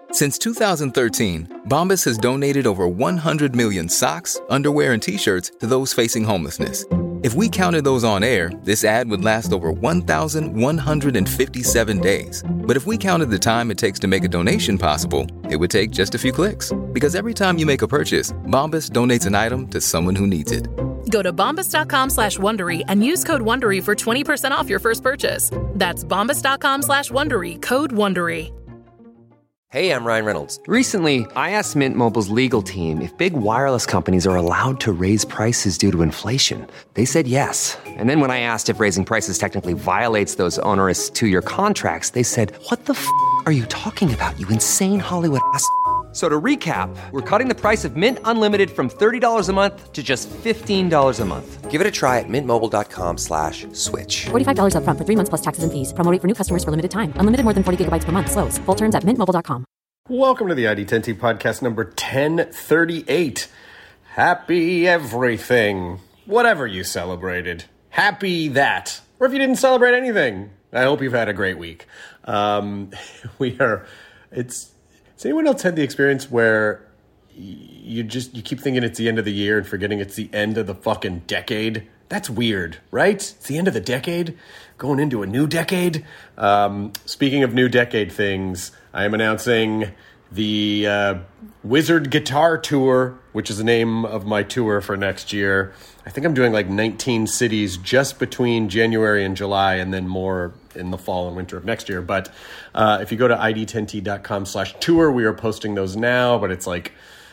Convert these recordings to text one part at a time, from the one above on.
Since 2013, Bombas has donated over 100 million socks, underwear, and T-shirts to those facing homelessness. If we counted those on air, this ad would last over 1,157 days. But if we counted the time it takes to make a donation possible, it would take just a few clicks. Because every time you make a purchase, Bombas donates an item to someone who needs it. Go to bombas.com/Wondery and use code WONDERY for 20% off your first purchase. That's bombas.com/Wondery, code WONDERY. Hey, I'm Ryan Reynolds. Recently, I asked Mint Mobile's legal team if big wireless companies are allowed to raise prices due to inflation. They said yes. And then when I asked if raising prices technically violates those onerous two-year contracts, they said, "What the f*** are you talking about, you insane Hollywood ass?" So to recap, we're cutting the price of Mint Unlimited from $30 a month to just $15 a month. Give it a try at mintmobile.com/switch. $45 up front for 3 months plus taxes and fees. Promo rate for new customers for limited time. Unlimited more than 40 gigabytes per month. Slows full terms at mintmobile.com. Welcome to the ID10T podcast number 1038. Happy everything. Whatever you celebrated. Happy that. Or if you didn't celebrate anything, I hope you've had a great week. Has anyone else had the experience where you keep thinking it's the end of the year and forgetting it's the end of the fucking decade? That's weird, right? It's the end of the decade, going into a new decade. Speaking of new decade things, I am announcing the Wizard Guitar Tour, which is the name of my tour for next year. I think I'm doing like 19 cities just between January and July, and then more in the fall and winter of next year. But if you go to id10t.com/tour, we are posting those now, but it's like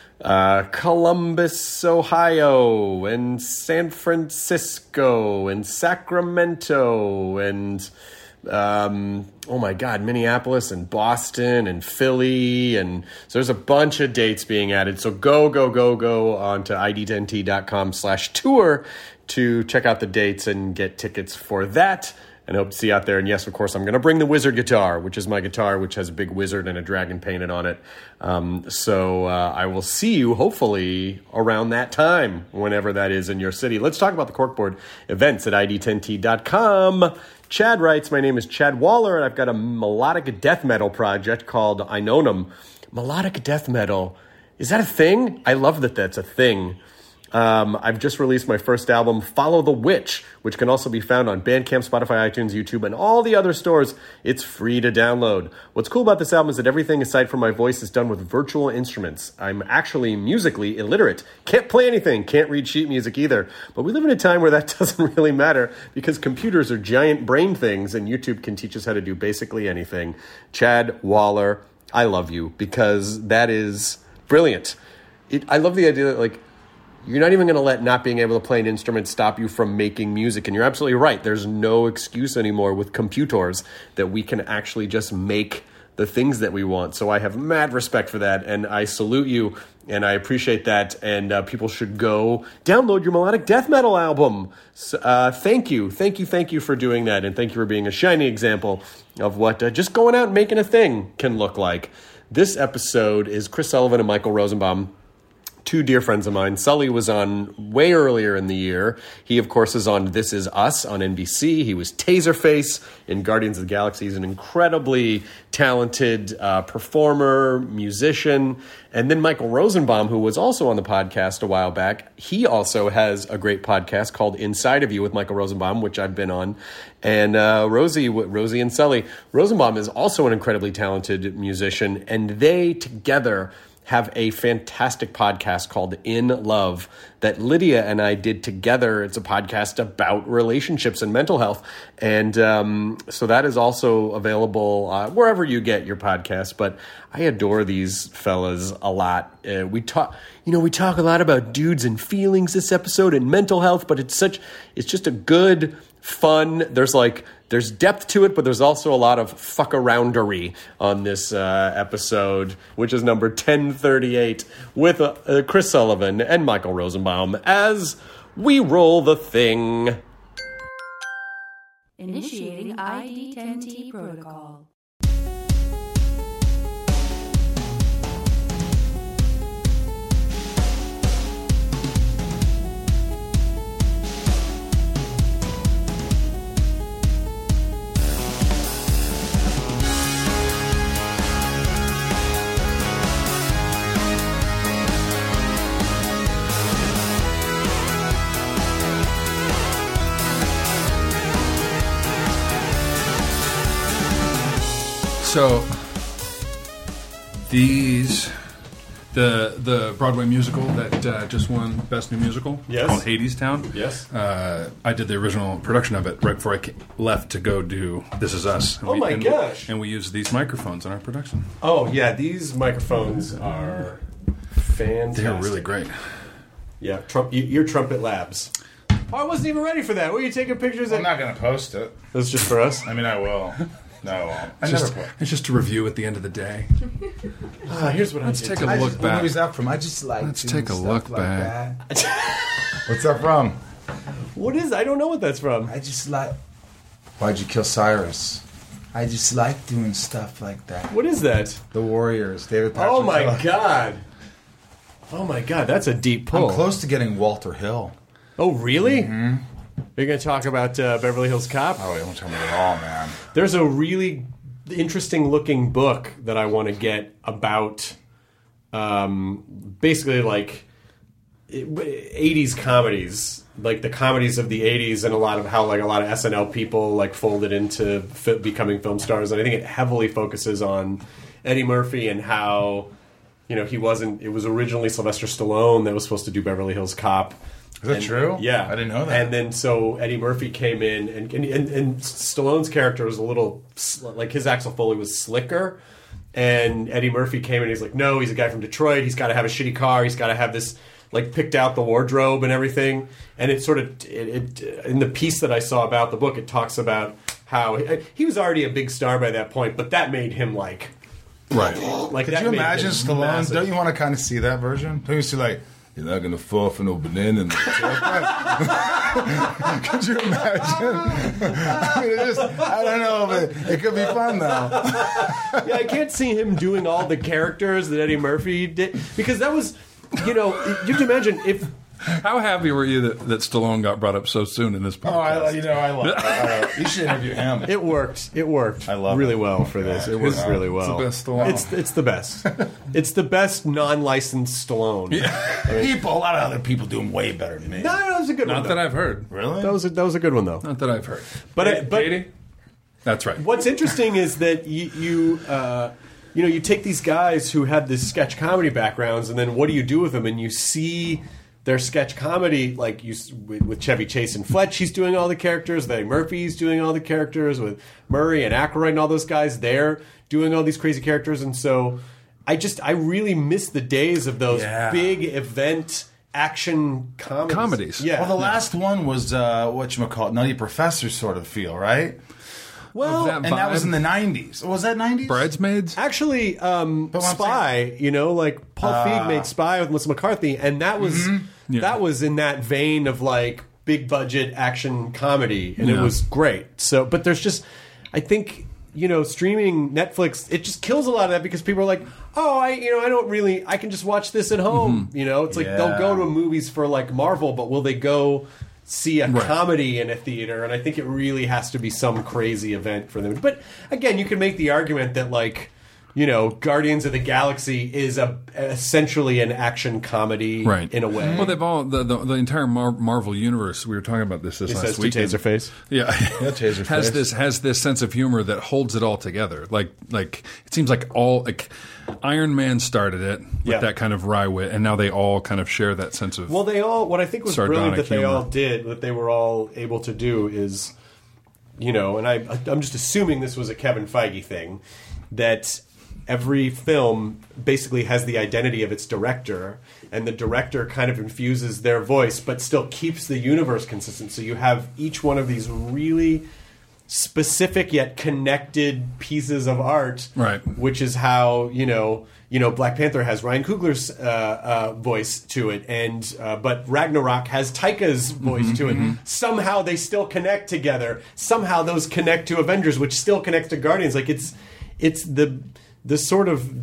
Columbus, Ohio, and San Francisco, and Sacramento, and oh my God, Minneapolis, and Boston, and Philly, and so there's a bunch of dates being added. So go onto id10t.com/tour to check out the dates and get tickets for that. And hope to see you out there. And yes, of course, I'm going to bring the Wizard guitar, which is my guitar, which has a big wizard and a dragon painted on it. So I will see you, hopefully, around that time, whenever that is in your city. Let's talk about the Corkboard events at id10t.com. Chad writes, my name is Chad Waller, and I've got a melodic death metal project called Einonum. Melodic death metal. Is that a thing? I love that that's a thing. I've just released my first album, Follow the Witch, which can also be found on Bandcamp, Spotify, iTunes, YouTube, and all the other stores. It's free to download. What's cool about this album is that everything aside from my voice is done with virtual instruments. I'm actually musically illiterate. Can't play anything. Can't read sheet music either. But we live in a time where that doesn't really matter because computers are giant brain things and YouTube can teach us how to do basically anything. Chad Waller, I love you because that is brilliant. I love the idea that, like, you're not even going to let not being able to play an instrument stop you from making music. And you're absolutely right. There's no excuse anymore with computers that we can actually just make the things that we want. So I have mad respect for that. And I salute you. And I appreciate that. And people should go download your melodic death metal album. So, thank you. Thank you for doing that. And thank you for being a shining example of what just going out and making a thing can look like. This episode is Chris Sullivan and Michael Rosenbaum, two dear friends of mine. Sully was on way earlier in the year. He, of course, is on This Is Us on NBC. He was Taserface in Guardians of the Galaxy. He's an incredibly talented performer, musician. And then Michael Rosenbaum, who was also on the podcast a while back, he also has a great podcast called Inside of You with Michael Rosenbaum, which I've been on. And Rosie and Sully. Rosenbaum is also an incredibly talented musician, and they together have a fantastic podcast called In Love that Lydia and I did together. It's a podcast about relationships and mental health. And so that is also available wherever you get your podcasts. But I adore these fellas a lot. We talk a lot about dudes and feelings this episode and mental health, but it's just a good, fun, there's depth to it, but there's also a lot of fuck-aroundery on this episode, which is number 1038, with Chris Sullivan and Michael Rosenbaum as we roll the thing. Initiating ID10T protocol. So the Broadway musical that just won Best New Musical, Yes. called Hadestown. Yes. I did the original production of it right before I left to go do This Is Us. And Oh my gosh. And we used these microphones in our production. Oh yeah, these microphones are fantastic. They're really great. Yeah, your Trumpet Labs. Oh, I wasn't even ready for that. Were you taking pictures? I'm not going to post it. That's just for us. I mean, I will. No, I won't. It's just a review at the end of the day. Here's what Let's I take did. a look back. Where's that from? I just like. Let's doing take a stuff look like back. that. What's that from? What is? I don't know what that's from. I just like. Why'd you kill Cyrus? I just like doing stuff like that. What is that? The Warriors, David Patrick. Oh my god. Oh my god, that's a deep pull. I'm close to getting Walter Hill. Oh really? Mm-hmm. You're going to talk about Beverly Hills Cop? Oh, don't tell me at all, man. There's a really interesting looking book that I want to get about basically like 80s comedies, like the comedies of the 80s, and a lot of how like a lot of SNL people like folded into becoming film stars. And I think it heavily focuses on Eddie Murphy and how, you know, it was originally Sylvester Stallone that was supposed to do Beverly Hills Cop. Is that true? Yeah. I didn't know that. And then so Eddie Murphy came in, and Stallone's character was a little, like his Axel Foley was slicker, and Eddie Murphy came in and he's like, no, he's a guy from Detroit, he's got to have a shitty car, he's got to have this, like picked out the wardrobe and everything. And it sort of, in the piece that I saw about the book, it talks about how he was already a big star by that point, but that made him like... Right. Like, Could that you made imagine him Stallone? massive. Don't you want to kind of see that version? Don't you see like, you're not going to fall for no banana in the Could you imagine? I mean, I don't know, but it could be fun though. Yeah, I can't see him doing all the characters that Eddie Murphy did, because that was, you know, you can imagine if... How happy were you that Stallone got brought up so soon in this podcast? I love it. You should interview him. It worked. I love really it. well for this. It worked really well. It's the best Stallone. It's the best. It's the best non-licensed Stallone. Yeah. A lot of other people do him way better than me. No, that was a good one. Not that I've heard. Really? That was a good one though. Not that I've heard. But Katie? That's right. What's interesting is that you take these guys who had this sketch comedy backgrounds, and then what do you do with them? And you see their sketch comedy, like with Chevy Chase and Fletch, he's doing all the characters. Eddie Murphy's doing all the characters. With Murray and Aykroyd and all those guys, they're doing all these crazy characters. And so I really miss the days of those big event action comedies. Yeah. Well, the last one was whatchamacallit, Nutty Professor sort of feel, right? Well, that And that was in the 90s. Was that 90s? Bridesmaids? actually, Spy, like Paul Feig made Spy with Melissa McCarthy, and that was that was in that vein of like big budget action comedy, and it was great. So, but there's just, I think, streaming Netflix, it just kills a lot of that because people are like, oh, I can just watch this at home. It's like they'll go to movies for like Marvel, but will they go see a comedy in a theater? And I think it really has to be some crazy event for them. But again, you can make the argument that like, Guardians of the Galaxy is essentially an action comedy in a way. Well, they've all the entire Marvel universe. We were talking about this last week. Taserface. Yeah, Taserface has this sense of humor that holds it all together. Like it seems like Iron Man started it with that kind of wry wit, and now they all kind of share that sense of. Well, they all. What I think was brilliant that they humor. all did, that they were all able to do is, and I'm just assuming this was a Kevin Feige thing, that every film basically has the identity of its director, and the director kind of infuses their voice but still keeps the universe consistent. So you have each one of these really specific yet connected pieces of art, which is how, Black Panther has Ryan Coogler's voice to it, and but Ragnarok has Taika's voice to it. Somehow they still connect together. Somehow those connect to Avengers, which still connects to Guardians. Like it's the sort of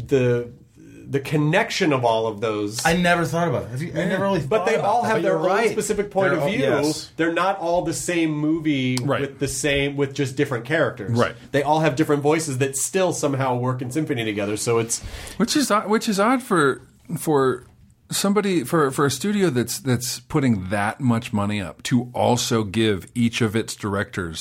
the connection of all of those. I never thought about it. I never really thought But they about all that. have But their you're own right. specific point of view. Yes. They're not all the same movie with just different characters. Right. They all have different voices that still somehow work in symphony together. So it's which is odd for somebody for a studio that's putting that much money up to also give each of its directors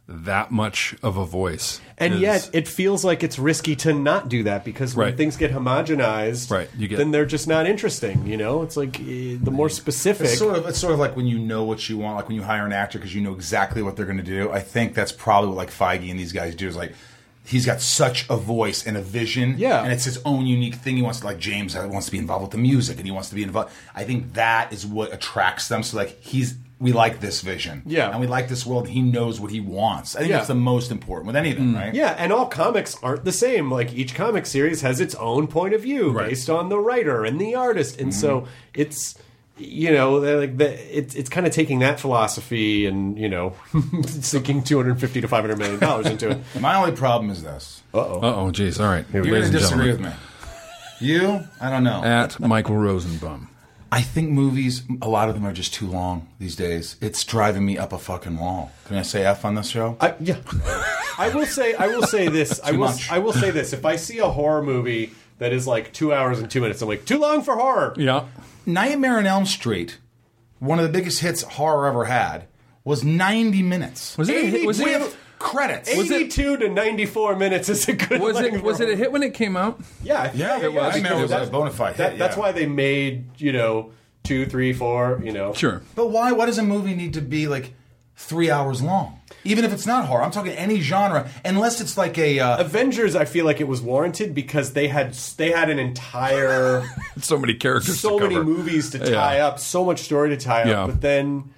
that much of a voice. And yet, it feels like it's risky to not do that because when things get homogenized, then they're just not interesting. You know, it's like the more specific. It's sort of like when you know what you want, like when you hire an actor because you know exactly what they're going to do. I think that's probably what like Feige and these guys do. Is like he's got such a voice and a vision, and it's his own unique thing. He wants to, like James wants to be involved with the music, and he wants to be involved. I think that is what attracts them. So like we like this vision. Yeah. And we like this world. He knows what he wants. I think that's the most important with anything, right? Yeah, and all comics aren't the same. Like, each comic series has its own point of view based on the writer and the artist. And so it's, you know, it's kind of taking that philosophy and, you know, sinking $250 to $500 million into it. My only problem is this. Uh-oh, geez. All right. You're going to disagree with me. You? I don't know. At Michael Rosenbaum. I think movies, a lot of them are just too long these days. It's driving me up a fucking wall. Can I say F on this show? Yeah. I will say this. I will say this. If I see a horror movie that is like 2 hours and 2 minutes, I'm like, too long for horror. Yeah. Nightmare on Elm Street, one of the biggest hits horror ever had, was 90 minutes. Was it with credits? 82 to 94 minutes is a good. Was it a hit when it came out? Yeah, it was. I mean, it was a bona fide hit. That's why they made 2, 3, 4. Sure. But why? Why does a movie need to be like 3 hours long? Even if it's not horror, I'm talking any genre, unless it's like a Avengers. I feel like it was warranted because they had an entire so many characters, so many movies to tie up, so much story to tie up. But then,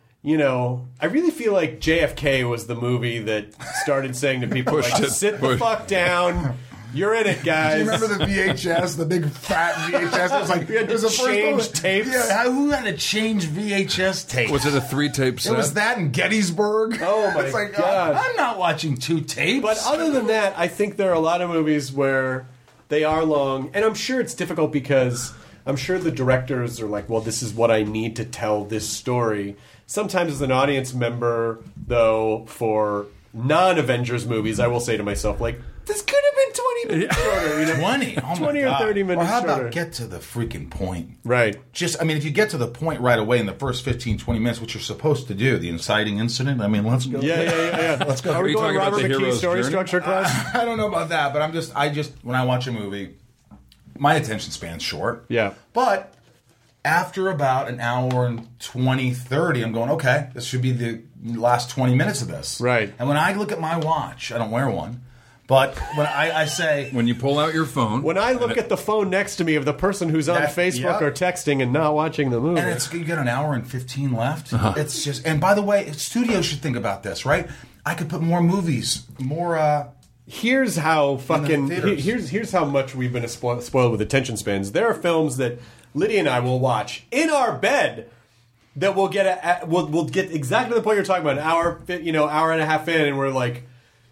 I really feel like JFK was the movie that started saying to people, sit the fuck down. You're in it, guys. Do you remember the VHS, the big fat VHS? It was like we had to change tapes. Yeah, who had to change VHS tapes? Was it a 3-tape set? It was that in Gettysburg. Oh my God! I'm not watching 2 tapes. But other than that, I think there are a lot of movies where they are long, and I'm sure it's difficult because I'm sure the directors are like, well, this is what I need to tell this story. Sometimes as an audience member, though, for non-Avengers movies, I will say to myself, like, this could have been 20 minutes shorter. 20? Oh 20 or 30 minutes or how about shorter. Get to the freaking point? Right. If you get to the point right away in the first 15, 20 minutes, what you're supposed to do, the inciting incident, let's go. Yeah. Let's go. Are we going Robert McKee's story structure class? I don't know about that, but I just, when I watch a movie, my attention span's short. Yeah. But after about an hour and 20, 30, I'm going, okay, this should be the last 20 minutes of this. Right. And when I look at my watch, I don't wear one, but when I say... When you pull out your phone... When I look at the phone next to me of the person who's on Facebook or texting and not watching the movie. And you got an hour and 15 left. It's just... And by the way, studios should think about this, right? I could put more movies, more... Here's how fucking... Here's how much we've been spoiled with attention spans. There are films that Lydia and I will watch in our bed that we'll get exactly the point you're talking about. An hour, hour and a half in, and we're like...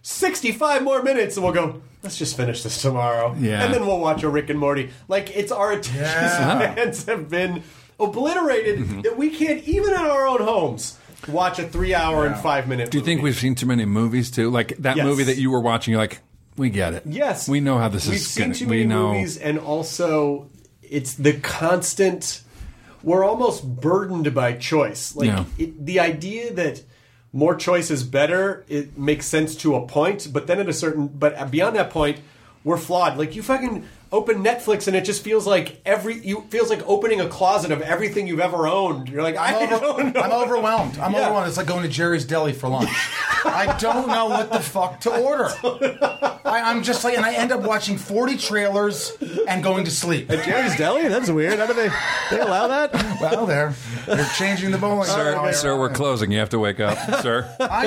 65 more minutes, and we'll go, let's just finish this tomorrow. Yeah. And then we'll watch a Rick and Morty. Like, it's our attention spans have been obliterated that we can't, even in our own homes, watch a 3 hour and 5 minute movie. Do you think we've seen too many movies, too? Like, that movie that you were watching, you're like, we get it. Yes. We know how this We've is going to be. We've seen too many movies, and also, it's the constant... We're almost burdened by choice. Like, the idea that... more choice is better. It makes sense to a point, but then but beyond that point, we're flawed. Like, you fucking open Netflix and it just feels like feels like opening a closet of everything you've ever owned. You're like, I don't know. I'm overwhelmed. Overwhelmed. It's like going to Jerry's Deli for lunch. I don't know what the fuck to order. I'm just like, and I end up watching 40 trailers and going to sleep. At Jerry's Deli? That's weird. How do they allow that? Well, they're changing the bowling. Sir, we're closing. You have to wake up, sir.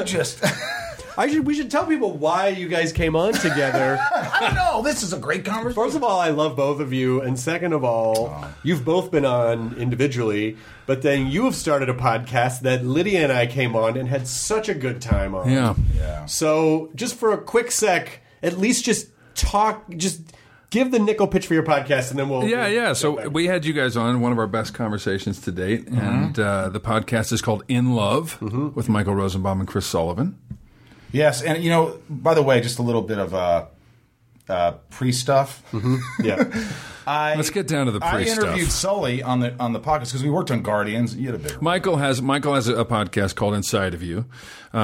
We should tell people why you guys came on together. I know. This is a great conversation. First of all, I love both of you. And second of all, you've both been on individually, but then you have started a podcast that Lydia and I came on and had such a good time on. Yeah. So just for a quick sec, at least just give the nickel pitch for your podcast, and then we'll... Yeah. So we had you guys on, one of our best conversations to date, and the podcast is called In Love with Michael Rosenbaum and Chris Sullivan. Yes, and by the way, just a little bit of pre-stuff. Yeah. Let's get down to the pre-stuff. I interviewed Sully on the podcast because we worked on Guardians. And you had a big Michael has a podcast called Inside of You. So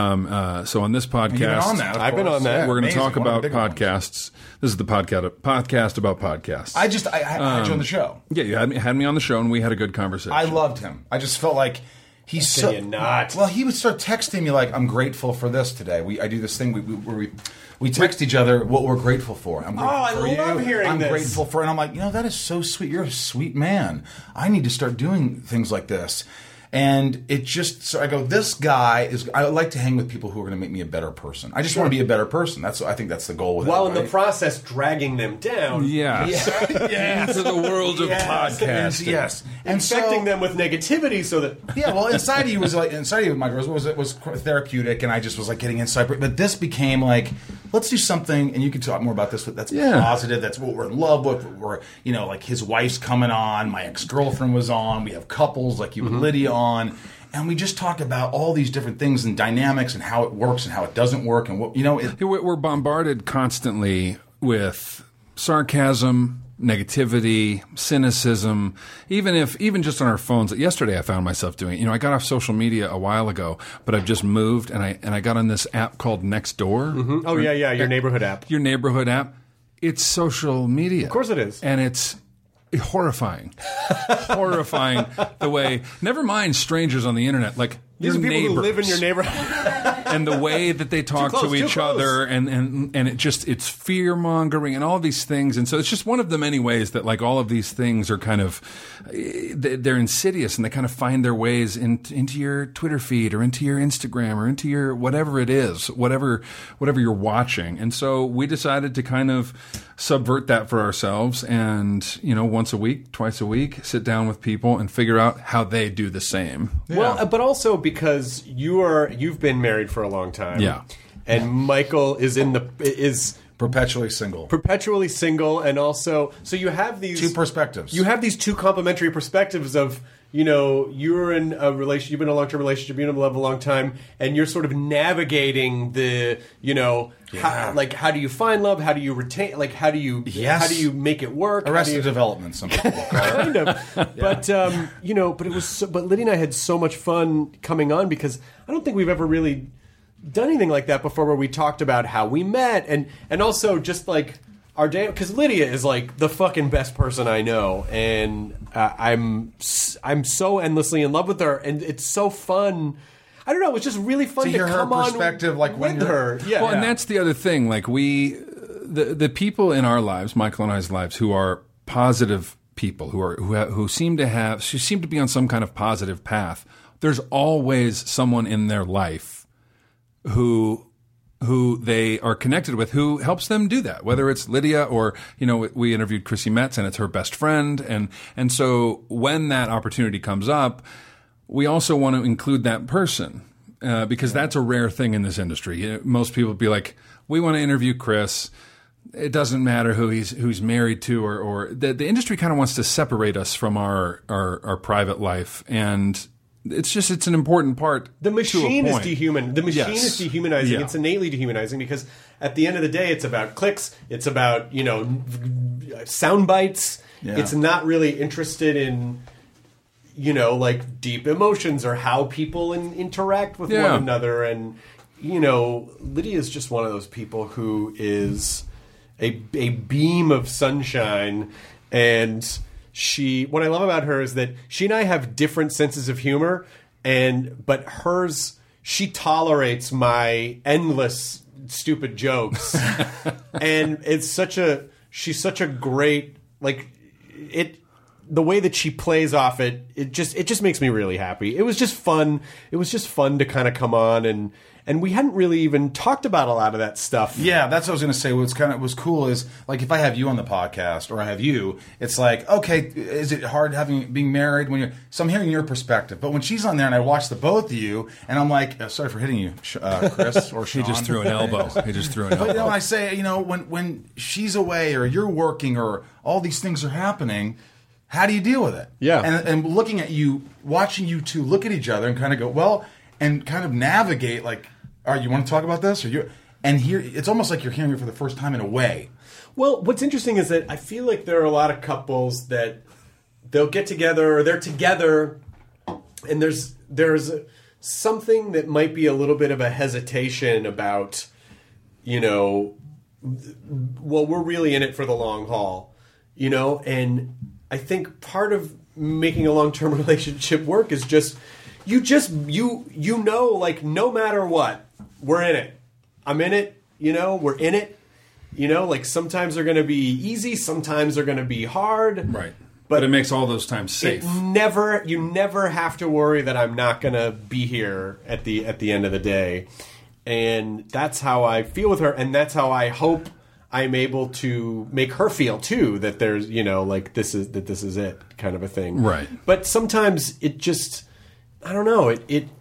on this podcast, You've been on that, I've been on that. we're going to talk Amazing. One about of the big podcasts. This is the podcast about podcasts. I had you on the show. Yeah, you had me on the show, and we had a good conversation. I loved him. I just felt like he's so not. Well, he would start texting me like, "I'm grateful for this today." I do this thing where we text each other what we're grateful for. I'm grateful I for love you. hearing I'm this. grateful for, and I'm like, that is so sweet. You're a sweet man. I need to start doing things like this. And it just, so I go, this guy is, I like to hang with people who are going to make me a better person. I just want to be a better person. I think that's the goal with it. While in the process dragging them down. Yes. Into the world of podcasting. Yes. And infecting them with negativity so that... Yeah, well, Inside of You, my girls, was therapeutic, and I just was like getting insight. But this became like, let's do something, and you can talk more about this, but that's positive. That's what we're in love with. We're, like his wife's coming on. My ex-girlfriend was on. We have couples like you and Lydia on. And we just talk about all these different things and dynamics and how it works and how it doesn't work. And what we're bombarded constantly with sarcasm, negativity, cynicism. Even just on our phones. Yesterday, I found myself doing. I got off social media a while ago, but I've just moved and I got on this app called Nextdoor. Mm-hmm. Oh yeah, your neighborhood app. Your neighborhood app. It's social media. Of course it is, and it's horrifying. Horrifying the way, never mind strangers on the internet, like these your are people neighbors who live in your neighborhood. And the way that they talk to each other and it's fear mongering and all of these things. And so it's just one of the many ways that like all of these things are kind of, they're insidious and they kind of find their ways into your Twitter feed or into your Instagram or into your whatever it is, whatever you're watching. And so we decided to kind of subvert that for ourselves and, once a week, twice a week, sit down with people and figure out how they do the same. Yeah. Well, but also because you've been married for a long time. Yeah. And Michael is perpetually single, and also so you have these two perspectives. You have these two complementary perspectives of you're in a relationship, you've been in a long-term relationship, you've been in love a long time, and you're sort of navigating the how do you find love, how do you retain, like how do you make it work, Arrested Development, some people call it. Kind of. But but it was but Lydia and I had so much fun coming on because I don't think we've ever really done anything like that before, where we talked about how we met and also just like our day, because Lydia is like the fucking best person I know, and I'm so endlessly in love with her, and it's so fun. I don't know. It was just really fun to hear her come perspective, like when with her. Yeah. Well, and that's the other thing. Like the people in our lives, Michael and I's lives, who are positive people, who seem to be on some kind of positive path. There's always someone in their life who they are connected with, who helps them do that, whether it's Lydia or, we interviewed Chrissy Metz and it's her best friend. And so when that opportunity comes up, we also want to include that person, because that's a rare thing in this industry. Most people be like, we want to interview Chris. It doesn't matter who he's married to, or the industry kind of wants to separate us from our private life. And it's an important part. The machine is dehumanizing. The machine Yes. is dehumanizing. Yeah. It's innately dehumanizing because at the end of the day, it's about clicks. It's about sound bites. Yeah. It's not really interested in like deep emotions or how people interact with one another. And Lydia is just one of those people who is a beam of sunshine. And what I love about her is that she and I have different senses of humor, but hers, she tolerates my endless stupid jokes. And she's such a great, the way that she plays off it just makes me really happy. It was just fun. It was just fun to kind of come on and we hadn't really even talked about a lot of that stuff. Yeah, that's what I was going to say. What's cool is, like, if I have you on the podcast or I have you, it's like, okay, is it hard being married when you're? So I'm hearing your perspective, but when she's on there and I watch the both of you, and I'm like, sorry for hitting you, Chris or Sean. He just threw an elbow. But I say, when she's away or you're working or all these things are happening, how do you deal with it? Yeah, and looking at you, watching you two look at each other and kind of go, well, and kind of navigate like, all right, you want to talk about this? And here, it's almost like you're hearing it for the first time in a way. Well, what's interesting is that I feel like there are a lot of couples that they'll get together, or they're together, and there's something that might be a little bit of a hesitation about, well, we're really in it for the long haul, and I think part of making a long-term relationship work is just like, no matter what, we're in it. I'm in it, we're in it. Like sometimes they're going to be easy, sometimes they're going to be hard. Right. But it makes all those times safe. You never have to worry that I'm not going to be here at the end of the day. And that's how I feel with her, and that's how I hope I'm able to make her feel too, that there's, like this is it kind of a thing. Right. But sometimes it just, I don't know,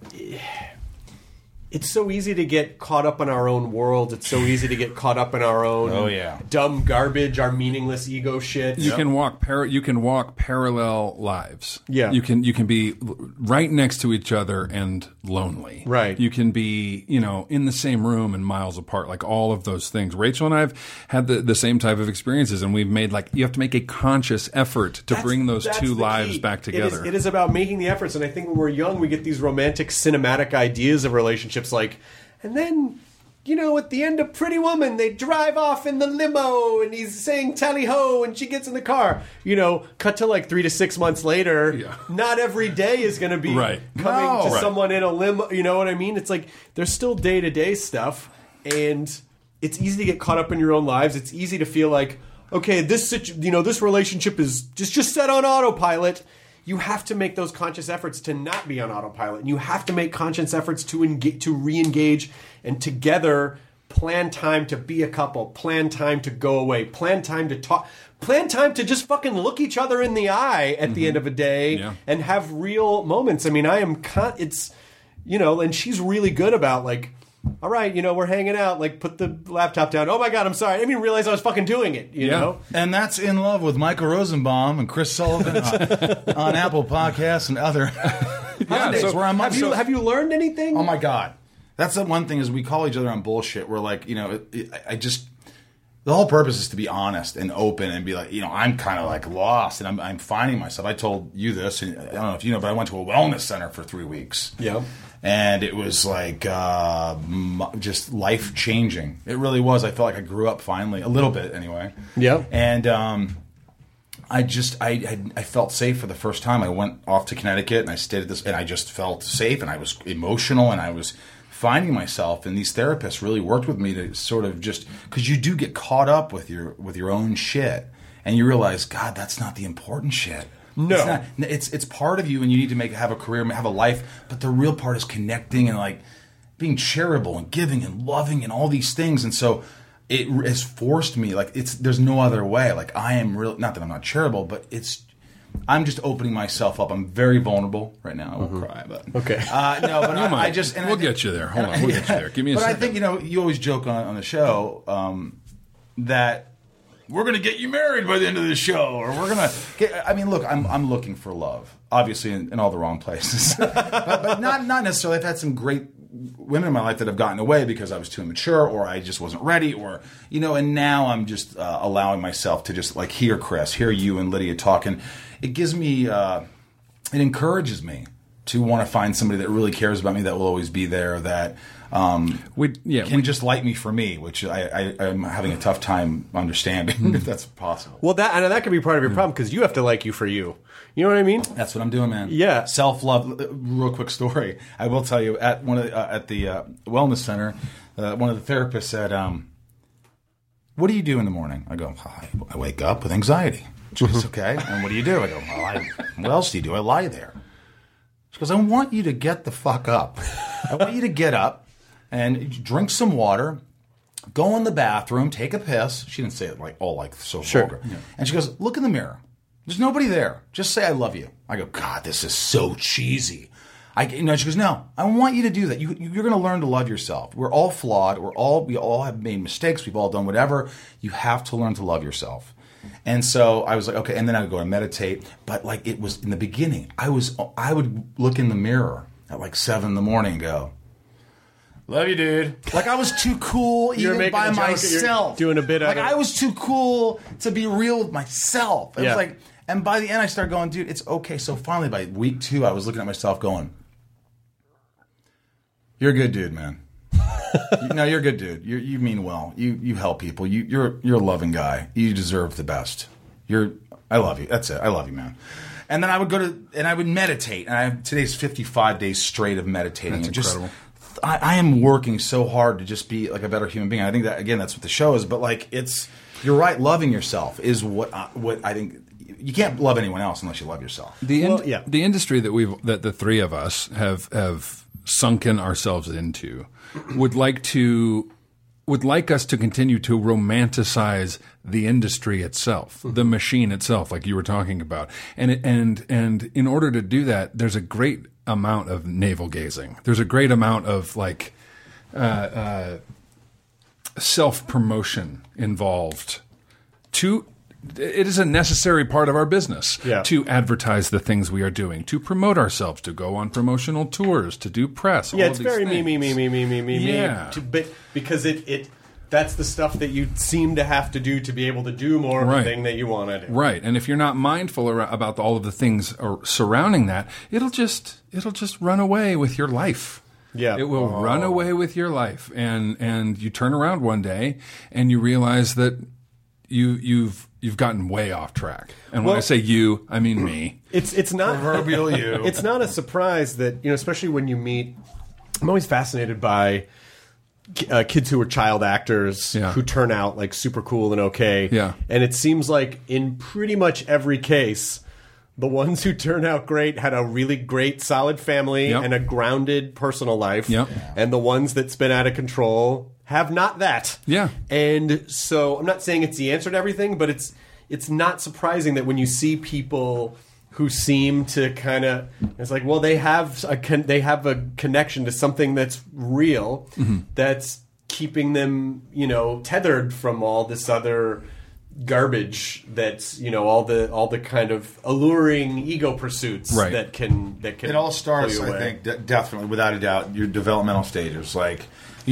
it's so easy to get caught up in our own world. It's so easy to get caught up in our own dumb garbage, our meaningless ego shit. You can walk parallel lives. Yeah. You can be right next to each other and lonely. Right. You can be, in the same room and miles apart, like all of those things. Rachel and I have had the same type of experiences, and we've made you have to make a conscious effort to bring those two lives back together. It is about making the efforts, and I think when we're young, we get these romantic, cinematic ideas of relationships. Like, and then, at the end of Pretty Woman, they drive off in the limo and he's saying tally ho and she gets in the car. Cut to like 3 to 6 months later. Not every day is going to be coming to someone in a limo. You know what I mean? It's like there's still day-to-day stuff, and it's easy to get caught up in your own lives. It's easy to feel like, okay, this relationship is just set on autopilot. You have to make those conscious efforts to not be on autopilot. And you have to make conscious efforts to re-engage and together plan time to be a couple, plan time to go away, plan time to talk, plan time to just fucking look each other in the eye at the end of a day and have real moments. I mean, and she's really good about like, all right, we're hanging out, like put the laptop down. Oh my God, I'm sorry. I didn't even realize I was fucking doing it, you know? And that's In Love with Michael Rosenbaum and Chris Sullivan on Apple Podcasts and other where I'm have you learned anything? Oh my God. That's the one thing is we call each other on bullshit. We're like, I just, the whole purpose is to be honest and open and be like, I'm kind of like lost and I'm finding myself. I told you this, and I don't know if you know, but I went to a wellness center for 3 weeks. Yeah. And it was like just life changing. It really was. I felt like I grew up finally, a little bit anyway. Yeah. And I felt safe for the first time. I went off to Connecticut and I stayed at this, and I just felt safe, and I was emotional, and I was finding myself. And these therapists really worked with me to sort of just, because you do get caught up with your own shit, and you realize, God, that's not the important shit. No, it's part of you, and you need to have a career, have a life. But the real part is connecting and like being charitable and giving and loving and all these things. And so it has forced me. Like there's no other way. Like I am real. Not that I'm not charitable, but I'm just opening myself up. I'm very vulnerable right now. I won't cry, but okay. No, but I just we'll get you there. Hold on, we'll get you there. Give me a second. But I think you always joke on the show that we're going to get you married by the end of the show, or we're going to get... I mean, look, I'm looking for love, obviously in all the wrong places. but not necessarily. I've had some great women in my life that have gotten away because I was too immature, or I just wasn't ready, or, and now I'm just allowing myself to just like hear Chris, hear you and Lydia talk, and it gives me... it encourages me to want to find somebody that really cares about me, that will always be there, that... can just like me for me, which I'm having a tough time understanding if that's possible. Well, that could be part of your problem, because you have to like you for you. You know what I mean? That's what I'm doing, man. Yeah, self-love. Real quick story. I will tell you at the wellness center, one of the therapists said, "What do you do in the morning?" I go, "I wake up with anxiety." She goes, "Okay, and what do you do?" I go, "What else do you do?" I lie there. She goes, "I want you to get the fuck up. I want you to get up and drink some water, go in the bathroom, take a piss." She didn't say it so vulgar. Yeah. And she goes, "Look in the mirror. There's nobody there. Just say I love you." I go, "God, this is so cheesy." She goes, "No, I want you to do that. You're going to learn to love yourself. We're all flawed. We all have made mistakes. We've all done whatever. You have to learn to love yourself." And so I was like, okay. And then I would go and meditate. But like it was in the beginning, I would look in the mirror at like 7 a.m. and go, Love you, dude. Like, I was too cool even by myself. Doing a bit of like, I was too cool to be real with myself. It was like, and by the end, I started going, dude, it's okay. So finally, by week 2, I was looking at myself going, you're a good dude, man. No, you're a good dude. You mean well. You help people. You're a loving guy. You deserve the best. I love you. That's it. I love you, man. And then I would I would meditate. And today's 55 days straight of meditating. That's incredible. I am working so hard to just be like a better human being. I think that, again, that's what the show is. But like, you're right. Loving yourself is what I think. You can't love anyone else unless you love yourself. The industry that the three of us have sunken ourselves into would like us to continue to romanticize the industry itself, the machine itself, like you were talking about. And in order to do that, there's a great amount of navel gazing. There's a great amount of like self-promotion involved. It is a necessary part of our business to advertise the things we are doing, to promote ourselves, to go on promotional tours, to do press. Yeah, it's very me. Yeah. Because that's the stuff that you seem to have to do to be able to do more of the thing that you want to do. Right, and if you're not mindful about all of the things surrounding that, it'll just run away with your life. Yeah, it will run away with your life, and you turn around one day and you realize that you've gotten way off track. And when I say you, I mean me. It's not proverbial you. It's not a surprise that, especially when you meet. I'm always fascinated by kids who are child actors who turn out like super cool and okay. Yeah. And it seems like in pretty much every case, the ones who turn out great had a really great, solid family and a grounded personal life. Yep. And the ones that spin out of control have not that. Yeah. And so I'm not saying it's the answer to everything, but it's not surprising that when you see people who seem to kind of, it's like, well, they have a connection to something that's real, that's keeping them, tethered from all this other garbage that's, all the kind of alluring ego pursuits that can it all starts, I think, definitely, without a doubt, your developmental stages. Like,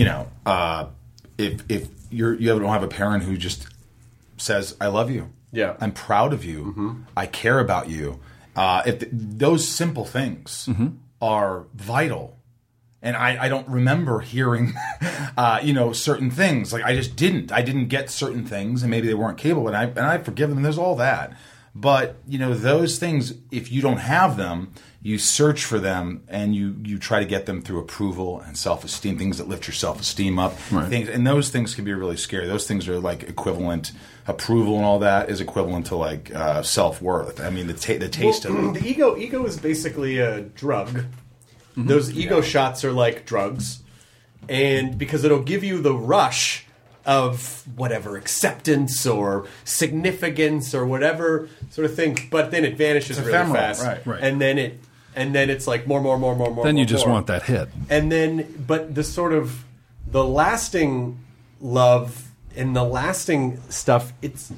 if you don't have a parent who just says, I love you. Yeah. I'm proud of you. I care about you. Those simple things are vital. And I don't remember hearing, certain things. Like, I just didn't. I didn't get certain things, and maybe they weren't capable. And I forgive them. There's all that. But, those things, if you don't have them, you search for them, and you try to get them through approval and self-esteem, things that lift your self-esteem up. Right. And those things can be really scary. Those things are like equivalent. Approval and all that is equivalent to like self-worth. I mean, the taste of it. The ego is basically a drug. Those ego shots are like drugs. And because it'll give you the rush of whatever acceptance or significance or whatever sort of thing, but then it vanishes really fast. Right. And then it's like more. Then you just want that hit. And then, but the sort of the lasting love and the lasting stuff,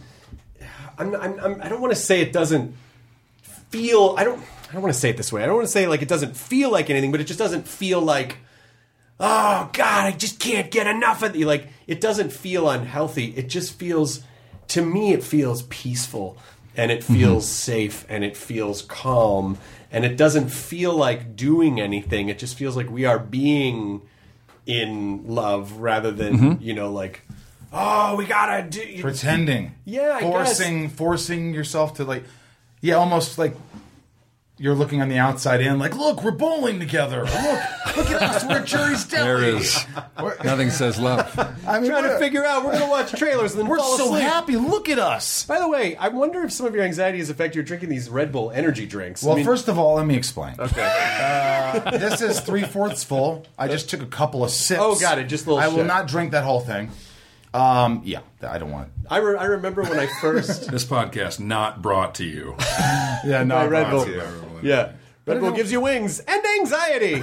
I don't want to say it doesn't feel. I don't want to say it this way. I don't want to say like it doesn't feel like anything, but it just doesn't feel like, oh God, I just can't get enough of you. Like, it doesn't feel unhealthy. It just feels, to me, it feels peaceful, and it feels safe, and it feels calm, and it doesn't feel like doing anything. It just feels like we are being in love rather than like, oh, we gotta do pretending. Yeah, forcing yourself to like, almost like you're looking on the outside in, like, look, we're bowling together. Look at us, we're at Jerry's Deli. There is nothing says love. I'm trying to figure out. We're gonna watch trailers and then we're fall so asleep. happy. Look at us. By the way, I wonder if some of your anxiety is affecting you drinking these Red Bull energy drinks. Well, first of all, let me explain. Okay. This is 3/4 full. I just took a couple of sips. Oh, got it. Just a little. I will not drink that whole thing. I don't want it. I remember when I first. This podcast not brought to you. Yeah, not Red Bull. To you. Yeah, Red Bull gives you wings and anxiety.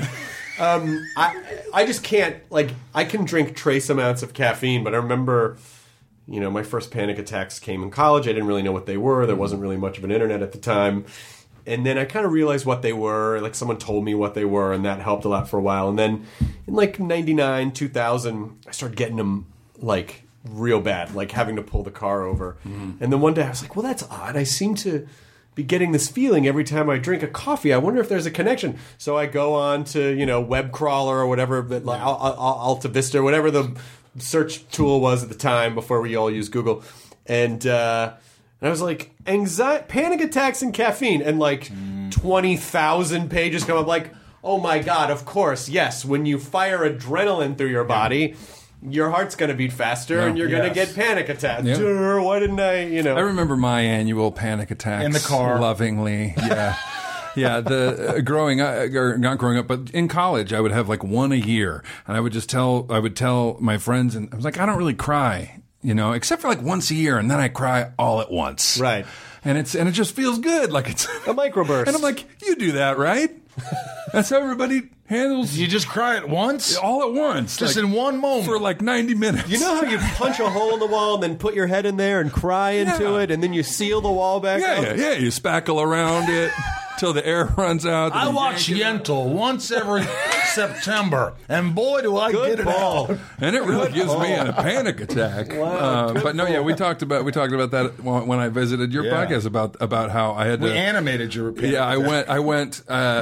I just can't, like, I can drink trace amounts of caffeine, but I remember, my first panic attacks came in college. I didn't really know what they were. There wasn't really much of an internet at the time. And then I kind of realized what they were. Like someone told me what they were, and that helped a lot for a while. And then in like 99, 2000, I started getting them like real bad, like having to pull the car over. And then one day I was like, well, that's odd. I seem to be getting this feeling every time I drink a coffee. I wonder if there's a connection. So I go on to, web crawler or whatever, like Alta Vista or whatever the search tool was at the time before we all used Google. And I was like, panic attacks and caffeine, and like 20,000 pages come up. Like, oh my God, of course, yes. When you fire adrenaline through your body, your heart's going to beat faster, and you're going to get panic attacks. Yeah. Why didn't I? I remember my annual panic attacks in the car, lovingly. Yeah. Yeah, growing up, or not growing up, but in college, I would have like one a year, and I would tell my friends, and I was like, I don't really cry. Except for like once a year, and then I cry all at once. Right. And it just feels good, like it's a microburst. And I'm like, you do that, right? That's how everybody handles. You just cry at once? All at once. Just in one moment. For like 90 minutes. You know how you punch a hole in the wall and then put your head in there and cry into it, and then you seal the wall back up? Yeah, you spackle around it till the air runs out. I watch Yentl once every September, and boy, do I get it out. And it really gives me a panic attack. Wow, but no, we talked about that when I visited your podcast about how I had to. We animated your panic attack. I went.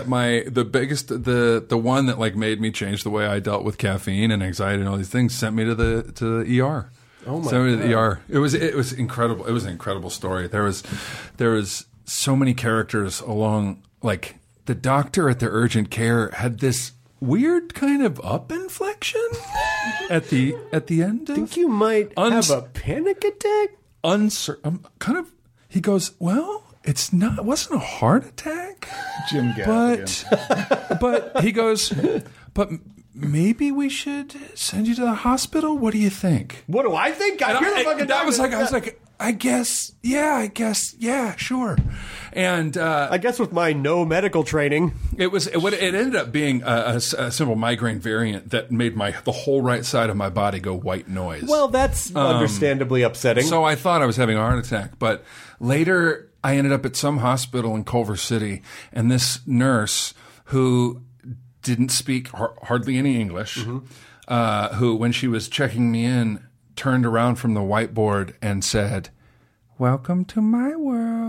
The one that like made me change the way I dealt with caffeine and anxiety and all these things sent me to the ER. Oh my sent me to the God. ER. It was incredible. It was an incredible story. There was so many characters along. Like the doctor at the urgent care had this weird kind of up inflection at the end. Think you might have a panic attack? Kind of. He goes, well, it wasn't a heart attack, Jim Gaffigan. but he goes, but maybe we should send you to the hospital. What do you think? What do I think? I was like, I guess, sure. And I guess with my no medical training, it ended up being a simple migraine variant that made the whole right side of my body go white noise. Well, that's understandably upsetting. So I thought I was having a heart attack, but later I ended up at some hospital in Culver City, and this nurse who didn't speak hardly any English, who, when she was checking me in, turned around from the whiteboard and said, "Welcome to my world."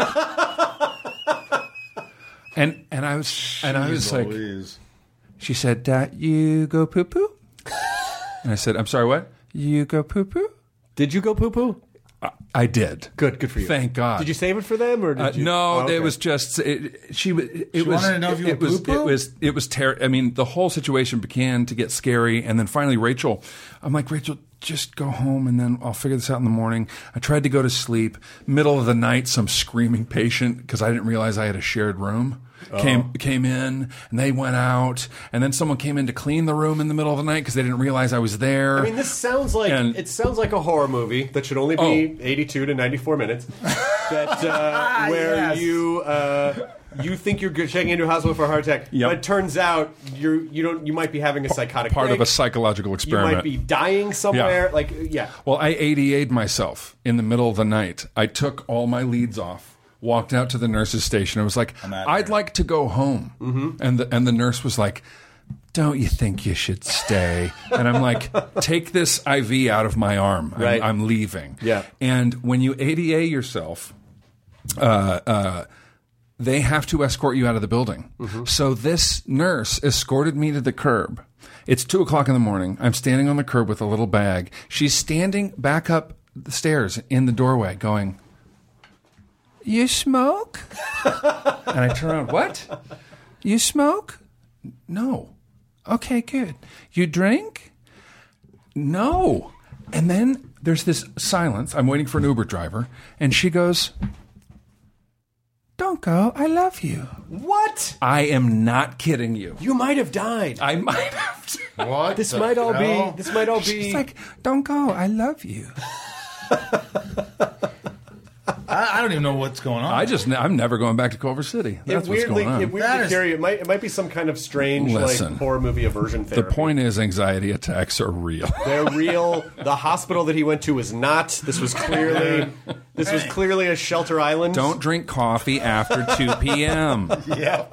and I was like, she said, "You go poo poo?" And I said, "I'm sorry, what? You go poo poo?" Did you go poo poo? I did. Good for you. Thank God. Did you save it for them, or did you? No, okay. It was just she wanted to know if you were poo-poo? It was terrible. I mean, the whole situation began to get scary, and then finally, I'm like, Rachel, just go home, and then I'll figure this out in the morning. I tried to go to sleep. Middle of the night, some screaming patient, because I didn't realize I had a shared room, came in, and they went out, and then someone came in to clean the room in the middle of the night because they didn't realize I was there. I mean, this sounds like it sounds like a horror movie that should only be 82 to 94 minutes. That where you think you're checking into a hospital for a heart attack, but it turns out you might be having a psychotic part break. of a psychological experiment. You might be dying somewhere. Well, I ADA'd myself in the middle of the night. I took all my leads off. Walked out to the nurse's station. I was like, I'd like to go home. Mm-hmm. And the nurse was like, don't you think you should stay? And I'm like, take this IV out of my arm. Right. I'm leaving. Yeah. And when you ADA yourself, they have to escort you out of the building. Mm-hmm. So this nurse escorted me to the curb. It's 2:00 in the morning. I'm standing on the curb with a little bag. She's standing back up the stairs in the doorway going, "You smoke?" And I turn around, "What? You smoke?" "No." "Okay, good. You drink?" "No." And then there's this silence. I'm waiting for an Uber driver. And she goes, "Don't go. I love you." What? I am not kidding you. You might have died. I might have. What? This might all be. She's like, "Don't go. I love you." I don't even know what's going on. I'm never going back to Culver City. That's what's going on. It might be some kind of strange horror movie aversion therapy. The point is, anxiety attacks are real. They're real. The hospital that he went to was not. This was clearly a shelter island. Don't drink coffee after 2 p.m. Yeah.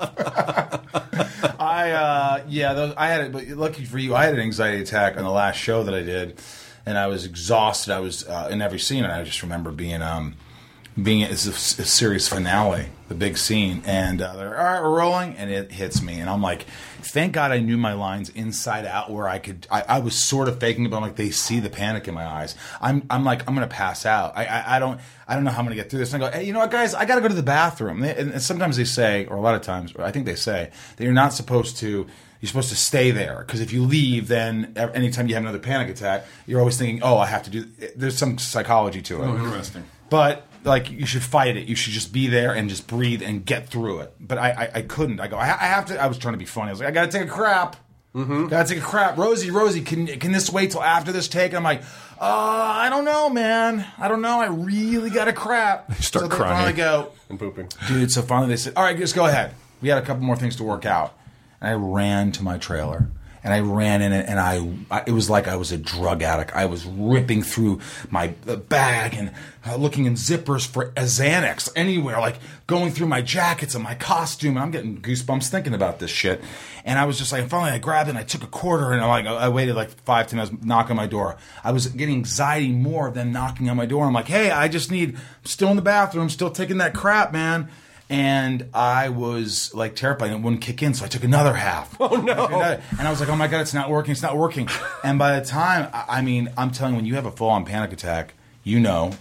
I had it, but lucky for you, I had an anxiety attack on the last show that I did, and I was exhausted. I was in every scene, and I just remember being it's a series finale, the big scene, and they're all right, we're rolling, and it hits me, and I'm like, thank God I knew my lines inside out, where I was sort of faking it, but I'm like, they see the panic in my eyes. I'm like, I'm gonna pass out. I don't know how I'm gonna get through this. And I go, hey, you know what, guys, I gotta go to the bathroom. And sometimes they say, or a lot of times, I think they say that you're not supposed to. You're supposed to stay there, because if you leave, then anytime you have another panic attack, you're always thinking, oh, I have to do. There's some psychology to it. Oh, interesting. But like, you should fight it. You should just be there and just breathe and get through it. But I couldn't. I go, I have to. I was trying to be funny. I was like, I gotta take a crap. Gotta take a crap. Rosie, can this wait till after this take? And I'm like, I don't know, man. I don't know. I really gotta crap. You start so they crying. finally go and pooping, dude. So finally they said, all right, just go ahead. We had a couple more things to work out. And I ran to my trailer, and I ran in it, and it was like I was a drug addict. I was ripping through my bag and looking in zippers for a Xanax anywhere, like going through my jackets and my costume. And I'm getting goosebumps thinking about this shit. And I was just like, finally I grabbed it, and I took a quarter, and I waited like 5 minutes, knocking on my door. I was getting anxiety more than knocking on my door. I'm like, hey, I'm still in the bathroom, still taking that crap, man. And I was like terrified. It wouldn't kick in, so I took another half. Oh, no. And I was like, oh, my God, it's not working. It's not working. And by the time, I'm telling you, when you have a full-on panic attack, you know,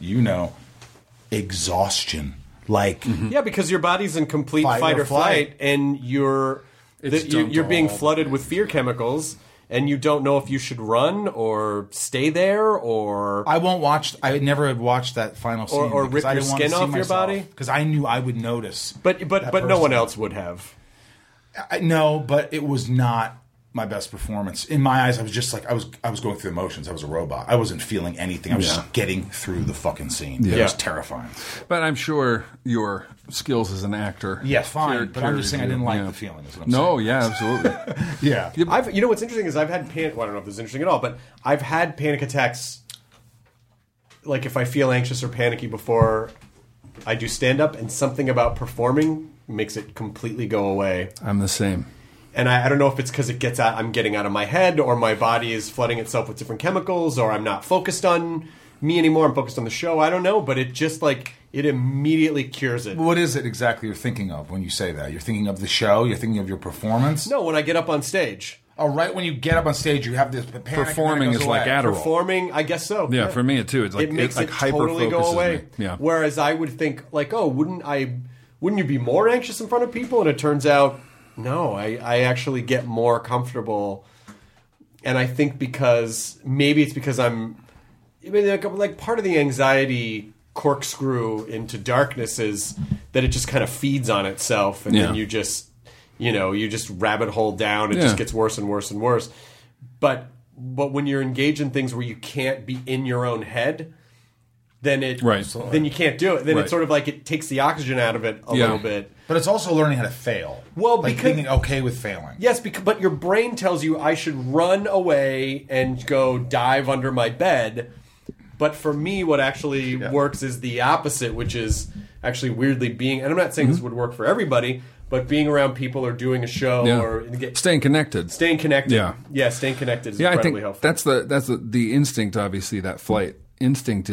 exhaustion. Like, yeah, because your body's in complete fight or flight, and you're being flooded with fear chemicals. And you don't know if you should run or stay there, or I never had watched that final scene, or rip your skin off your body, because I knew I would notice. But no one else would have. No, but it was not my best performance in my eyes. I was just like I was going through the motions. I was a robot. I wasn't feeling anything. I was just getting through the fucking scene. Yeah. It was terrifying. But I'm sure your skills as an actor. Yeah, fine. But I'm just saying I didn't like the feeling. Is what I'm saying. Yeah, absolutely. Yeah. You know what's interesting is I've had panic. Well, I don't know if this is interesting at all, but I've had panic attacks. Like if I feel anxious or panicky before I do stand up, and something about performing makes it completely go away. I'm the same. And I don't know if it's because I'm getting out of my head, or my body is flooding itself with different chemicals, or I'm not focused on me anymore. I'm focused on the show. I don't know, but it just it immediately cures it. What is it exactly you're thinking of when you say that? You're thinking of the show? You're thinking of your performance? No, when I get up on stage. Oh, right when you get up on stage, you have this panic. Performing is like Adderall. Performing, I guess so. Yeah, for me too. It's like it makes it it totally go away. Me. Yeah. Whereas I would think like, oh, wouldn't you be more anxious in front of people? And it turns out, no, I actually get more comfortable. And I think maybe it's because like part of the anxiety corkscrew into darkness is that it just kind of feeds on itself, and then you just rabbit hole down. It just gets worse and worse and worse. But when you're engaged in things where you can't be in your own head, then you can't do it. Then it's sort of like it takes the oxygen out of it a little bit. But it's also learning how to fail. Well, like being okay with failing. Yes, but your brain tells you I should run away and go dive under my bed. But for me, what actually works is the opposite, which is actually weirdly being, and I'm not saying this would work for everybody, but being around people or doing a show or staying connected. Staying connected. Yeah, staying connected is incredibly helpful. That's the instinct. Obviously, that flight instinct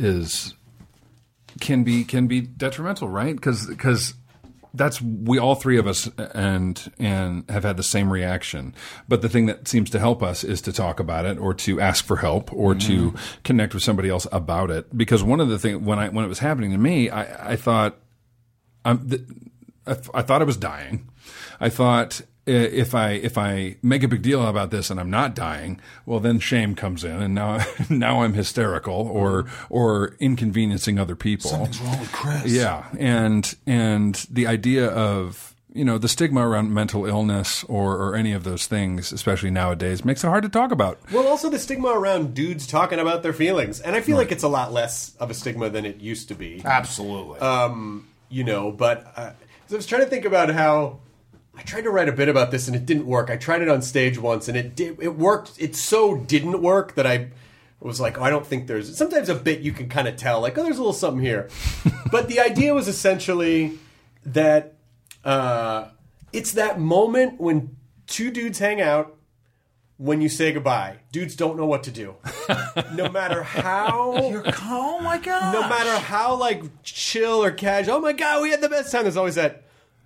can be detrimental, right? Because we all three of us and have had the same reaction. But the thing that seems to help us is to talk about it, or to ask for help, or to connect with somebody else about it. Because one of the things when it was happening to me, I thought I thought I was dying. I thought if I make a big deal about this and I'm not dying, well then shame comes in, and now I'm hysterical or inconveniencing other people. Something's wrong with Chris. Yeah, and the idea of the stigma around mental illness or any of those things, especially nowadays, makes it hard to talk about. Well, also the stigma around dudes talking about their feelings. And I feel like it's a lot less of a stigma than it used to be. Absolutely. But I was trying to think about how I tried to write a bit about this and it didn't work. I tried it on stage once and it worked. It so didn't work that I was like, I don't think there's... Sometimes a bit you can kind of tell, like, there's a little something here. But the idea was essentially that it's that moment when two dudes hang out when you say goodbye. Dudes don't know what to do. No matter how... Oh, my God. No matter how, like, chill or casual, oh, my God, we had the best time. There's always that...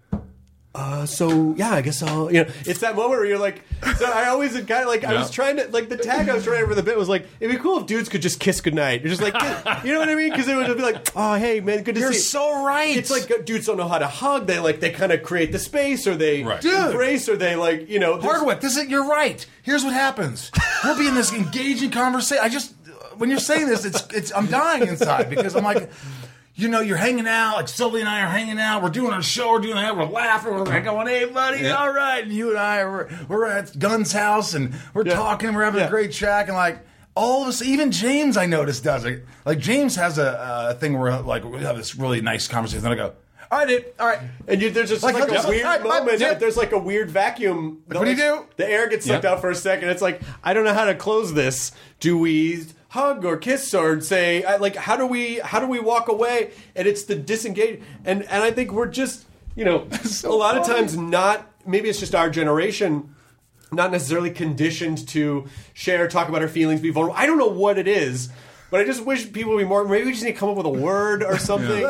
I guess I'll, it's that moment where you're like, so I always kind of like, I was trying to, like, the tag I was trying for the bit was like, it'd be cool if dudes could just kiss goodnight. You're just like, you know what I mean? Because it would just be like, oh, hey, man, good to see you. You're so right. It's like dudes don't know how to hug. They kind of create the space or they embrace or they like, Hardwick, you're right. Here's what happens. We'll be in this engaging conversation. When you're saying this, I'm dying inside because I'm like, you're hanging out, like Sylvie and I are hanging out, we're doing our show, we're laughing, we're like going, hey, buddy, all right. And you and I, we're at Gunn's house, and we're talking, we're having a great chat, and like, all of us, even James, I noticed, does it. Like, James has a thing where, like, we have this really nice conversation, then I go, all right, dude, all right. And there's just like a weird moment, there's like a weird vacuum. What do you do? The air gets sucked out for a second, it's like, I don't know how to close this. Do we... hug or kiss or say how do we walk away? And it's the disengage and I think we're just so a lot of times maybe it's just our generation not necessarily conditioned to talk about our feelings, be vulnerable. I don't know what it is, but I just wish people would be more. Maybe we just need to come up with a word or something.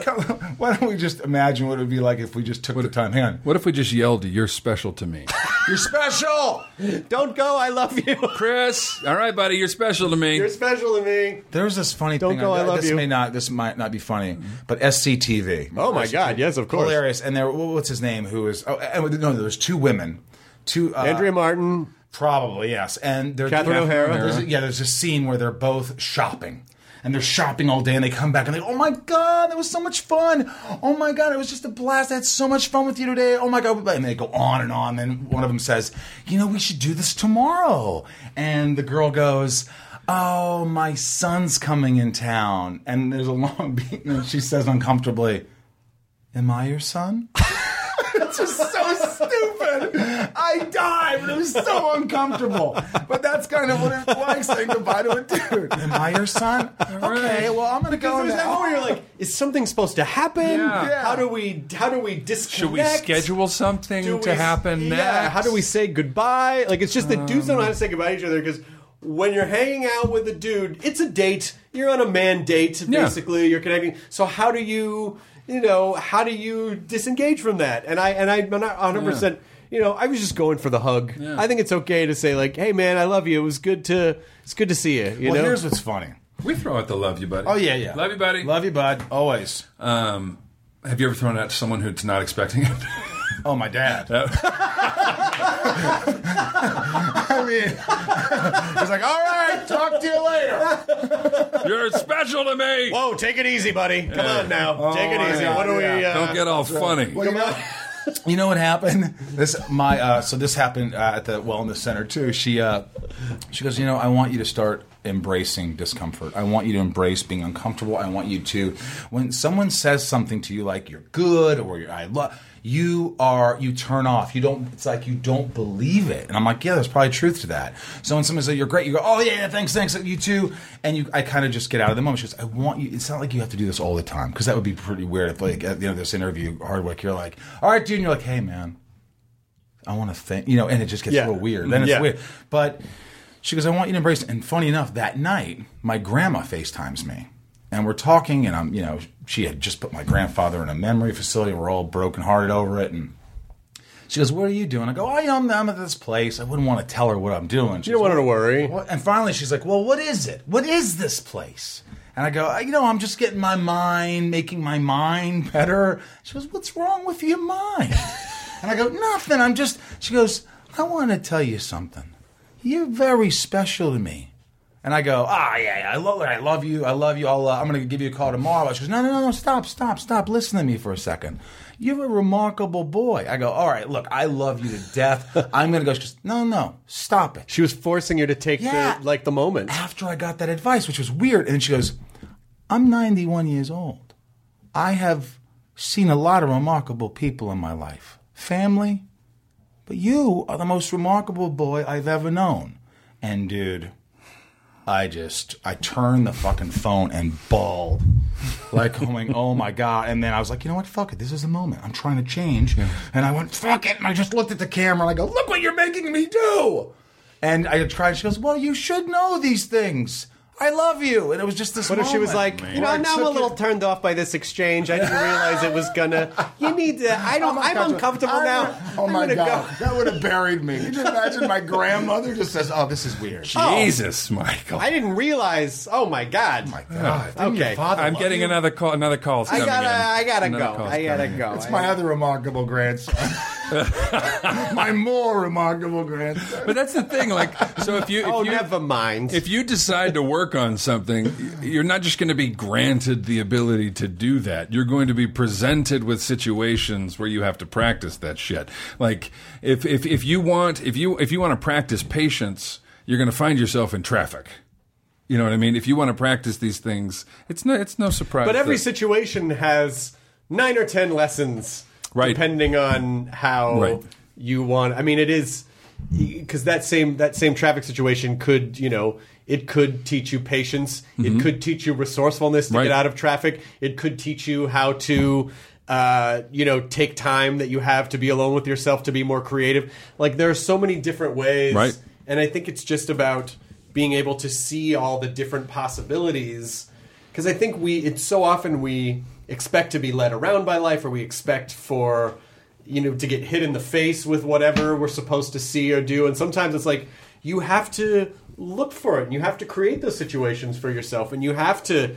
Why don't we just imagine what it would be like if we just took the time? Hang on. What if we just yelled, "You're special to me"? You're special. Don't go. I love you, Chris. All right, buddy. You're special to me. You're special to me. There's this funny thing. Don't go. I love you. This might not be funny, but SCTV. Oh my God! Yes, of course. Hilarious. And what's his name? Who is? There's two women. Andrea Martin. Probably, yes. And Catherine O'Hara. There's a scene where they're both shopping. And they're shopping all day, and they come back, and they go, oh, my God, that was so much fun. Oh, my God, it was just a blast. I had so much fun with you today. Oh, my God. And they go on and on. Then one of them says, we should do this tomorrow. And the girl goes, oh, my son's coming in town. And there's a long beat, and she says uncomfortably, am I your son? That's just so stupid. I died, but it was so uncomfortable. But that's kind of what it's like saying goodbye to a dude. Am I your son? Okay, well, I'm going to go now. That where you're like, is something supposed to happen? Yeah. How do we disconnect? Should we schedule something to happen next? Yeah, how do we say goodbye? Like, it's just that dudes don't know how to say goodbye to each other because when you're hanging out with a dude, it's a date. You're on a man date, basically. You're connecting. So how do you... how do you disengage from that? And I'm not 100%, I was just going for the hug. Yeah. I think it's okay to say like, hey man, I love you. It was good to see you. You know? Here's what's funny. We throw out the love you, buddy. Oh yeah. Love you, buddy. Love you, bud. Always. Have you ever thrown it out to someone who's not expecting it? Oh, my dad. I mean, he's like, all right, talk to you later. You're special to me. Whoa, take it easy, buddy. Come on now. Take it easy. What do we... Don't get all funny. Well, you know what happened? This happened at the Wellness Center, too. She goes, I want you to start embracing discomfort. I want you to embrace being uncomfortable. I want you to, when someone says something to you like you're good or I love, you turn off. It's like you don't believe it. And I'm like, yeah, there's probably truth to that. So when someone says you're great, you go, oh yeah, thanks, you too. And I kind of just get out of the moment. She goes, I want you, it's not like you have to do this all the time, because that would be pretty weird if like, this interview, Hardwick, you're like, all right, dude, and you're like, hey man, I want to thank, and it just gets real weird. Then it's weird. But she goes, I want you to embrace it. And funny enough, that night, my grandma FaceTimes me. And we're talking, and I'm, she had just put my grandfather in a memory facility. We're all brokenhearted over it. And she goes, what are you doing? I go, I'm at this place. I wouldn't want to tell her what I'm doing. You don't want her to worry. And finally, she's like, well, what is it? What is this place? And I go, I'm just getting making my mind better. She goes, what's wrong with your mind? And I go, nothing. She goes, I want to tell you something. You're very special to me. And I go, yeah, I love you. I'm going to give you a call tomorrow. She goes, no, stop. Listen to me for a second. You're a remarkable boy. I go, all right, look, I love you to death. I'm going to go. She goes, no, stop it. She was forcing you to take the moment. After I got that advice, which was weird. And then she goes, I'm 91 years old. I have seen a lot of remarkable people in my life. Family. But you are the most remarkable boy I've ever known. And dude, I turned the fucking phone and bawled. Like going, oh my God. And then I was like, you know what? Fuck it. This is the moment. I'm trying to change. Yeah. And I went, fuck it. And I just looked at the camera and I go, look what you're making me do. And I tried. She goes, well, you should know these things. I love you. And it was just this moment. What if she was like, now I'm a little turned off by this exchange. I didn't realize it was gonna, I'm uncomfortable now. Oh my God. That would have buried me. Can you imagine my grandmother just says, oh, this is weird. Jesus, Michael. I didn't realize. Oh my God. Oh my God. Okay. I'm getting another call. Another call's coming in. I gotta go. It's my other remarkable grandson. My more remarkable grandson. But that's the thing, never mind. If you decide to work on something, you're not just going to be granted the ability to do that. You're going to be presented with situations where you have to practice that shit. Like if you want to practice patience, you're going to find yourself in traffic. You know what I mean? If you want to practice these things, it's no surprise. But every situation has 9 or 10 lessons. Right. Depending on how you want. I mean, it is because that same traffic situation could, it could teach you patience. Mm-hmm. It could teach you resourcefulness to get out of traffic. It could teach you how to, take time that you have to be alone with yourself to be more creative. Like there are so many different ways. Right. And I think it's just about being able to see all the different possibilities. Because I think it's so often we expect to be led around by life, or we expect for, to get hit in the face with whatever we're supposed to see or do. And sometimes it's like you have to look for it, and you have to create those situations for yourself, and you have to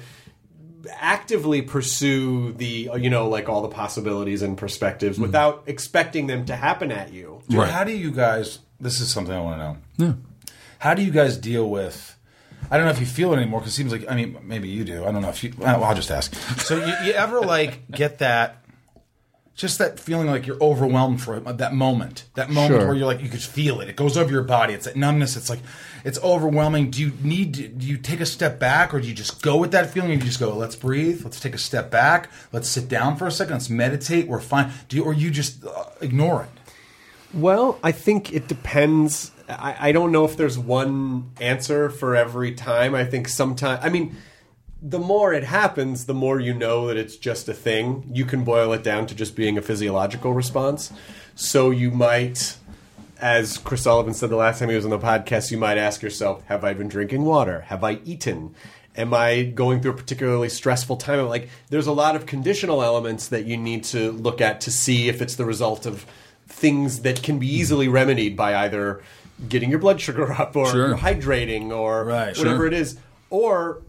actively pursue the, all the possibilities and perspectives without expecting them to happen at you. Right. How do you guys, this is something I want to know. Yeah. How do you guys deal with, I don't know if you feel it anymore, because it seems like, maybe you do. I don't know if you, well, I'll just ask. So you ever get that, just that feeling like you're overwhelmed for that moment where you're like, you could feel it. It goes over your body. It's that numbness. It's like, it's overwhelming. Do you take a step back, or do you just go with that feeling and you just go, let's breathe. Let's take a step back. Let's sit down for a second. Let's meditate. We're fine. Or you just ignore it? Well, I think it depends. I don't know if there's one answer for every time. I think sometimes, the more it happens, the more you know that it's just a thing. You can boil it down to just being a physiological response. So you might, as Chris Sullivan said the last time he was on the podcast, you might ask yourself, have I been drinking water? Have I eaten? Am I going through a particularly stressful time? Like, there's a lot of conditional elements that you need to look at to see if it's the result of things that can be easily remedied by either getting your blood sugar up or hydrating or whatever it is. Or,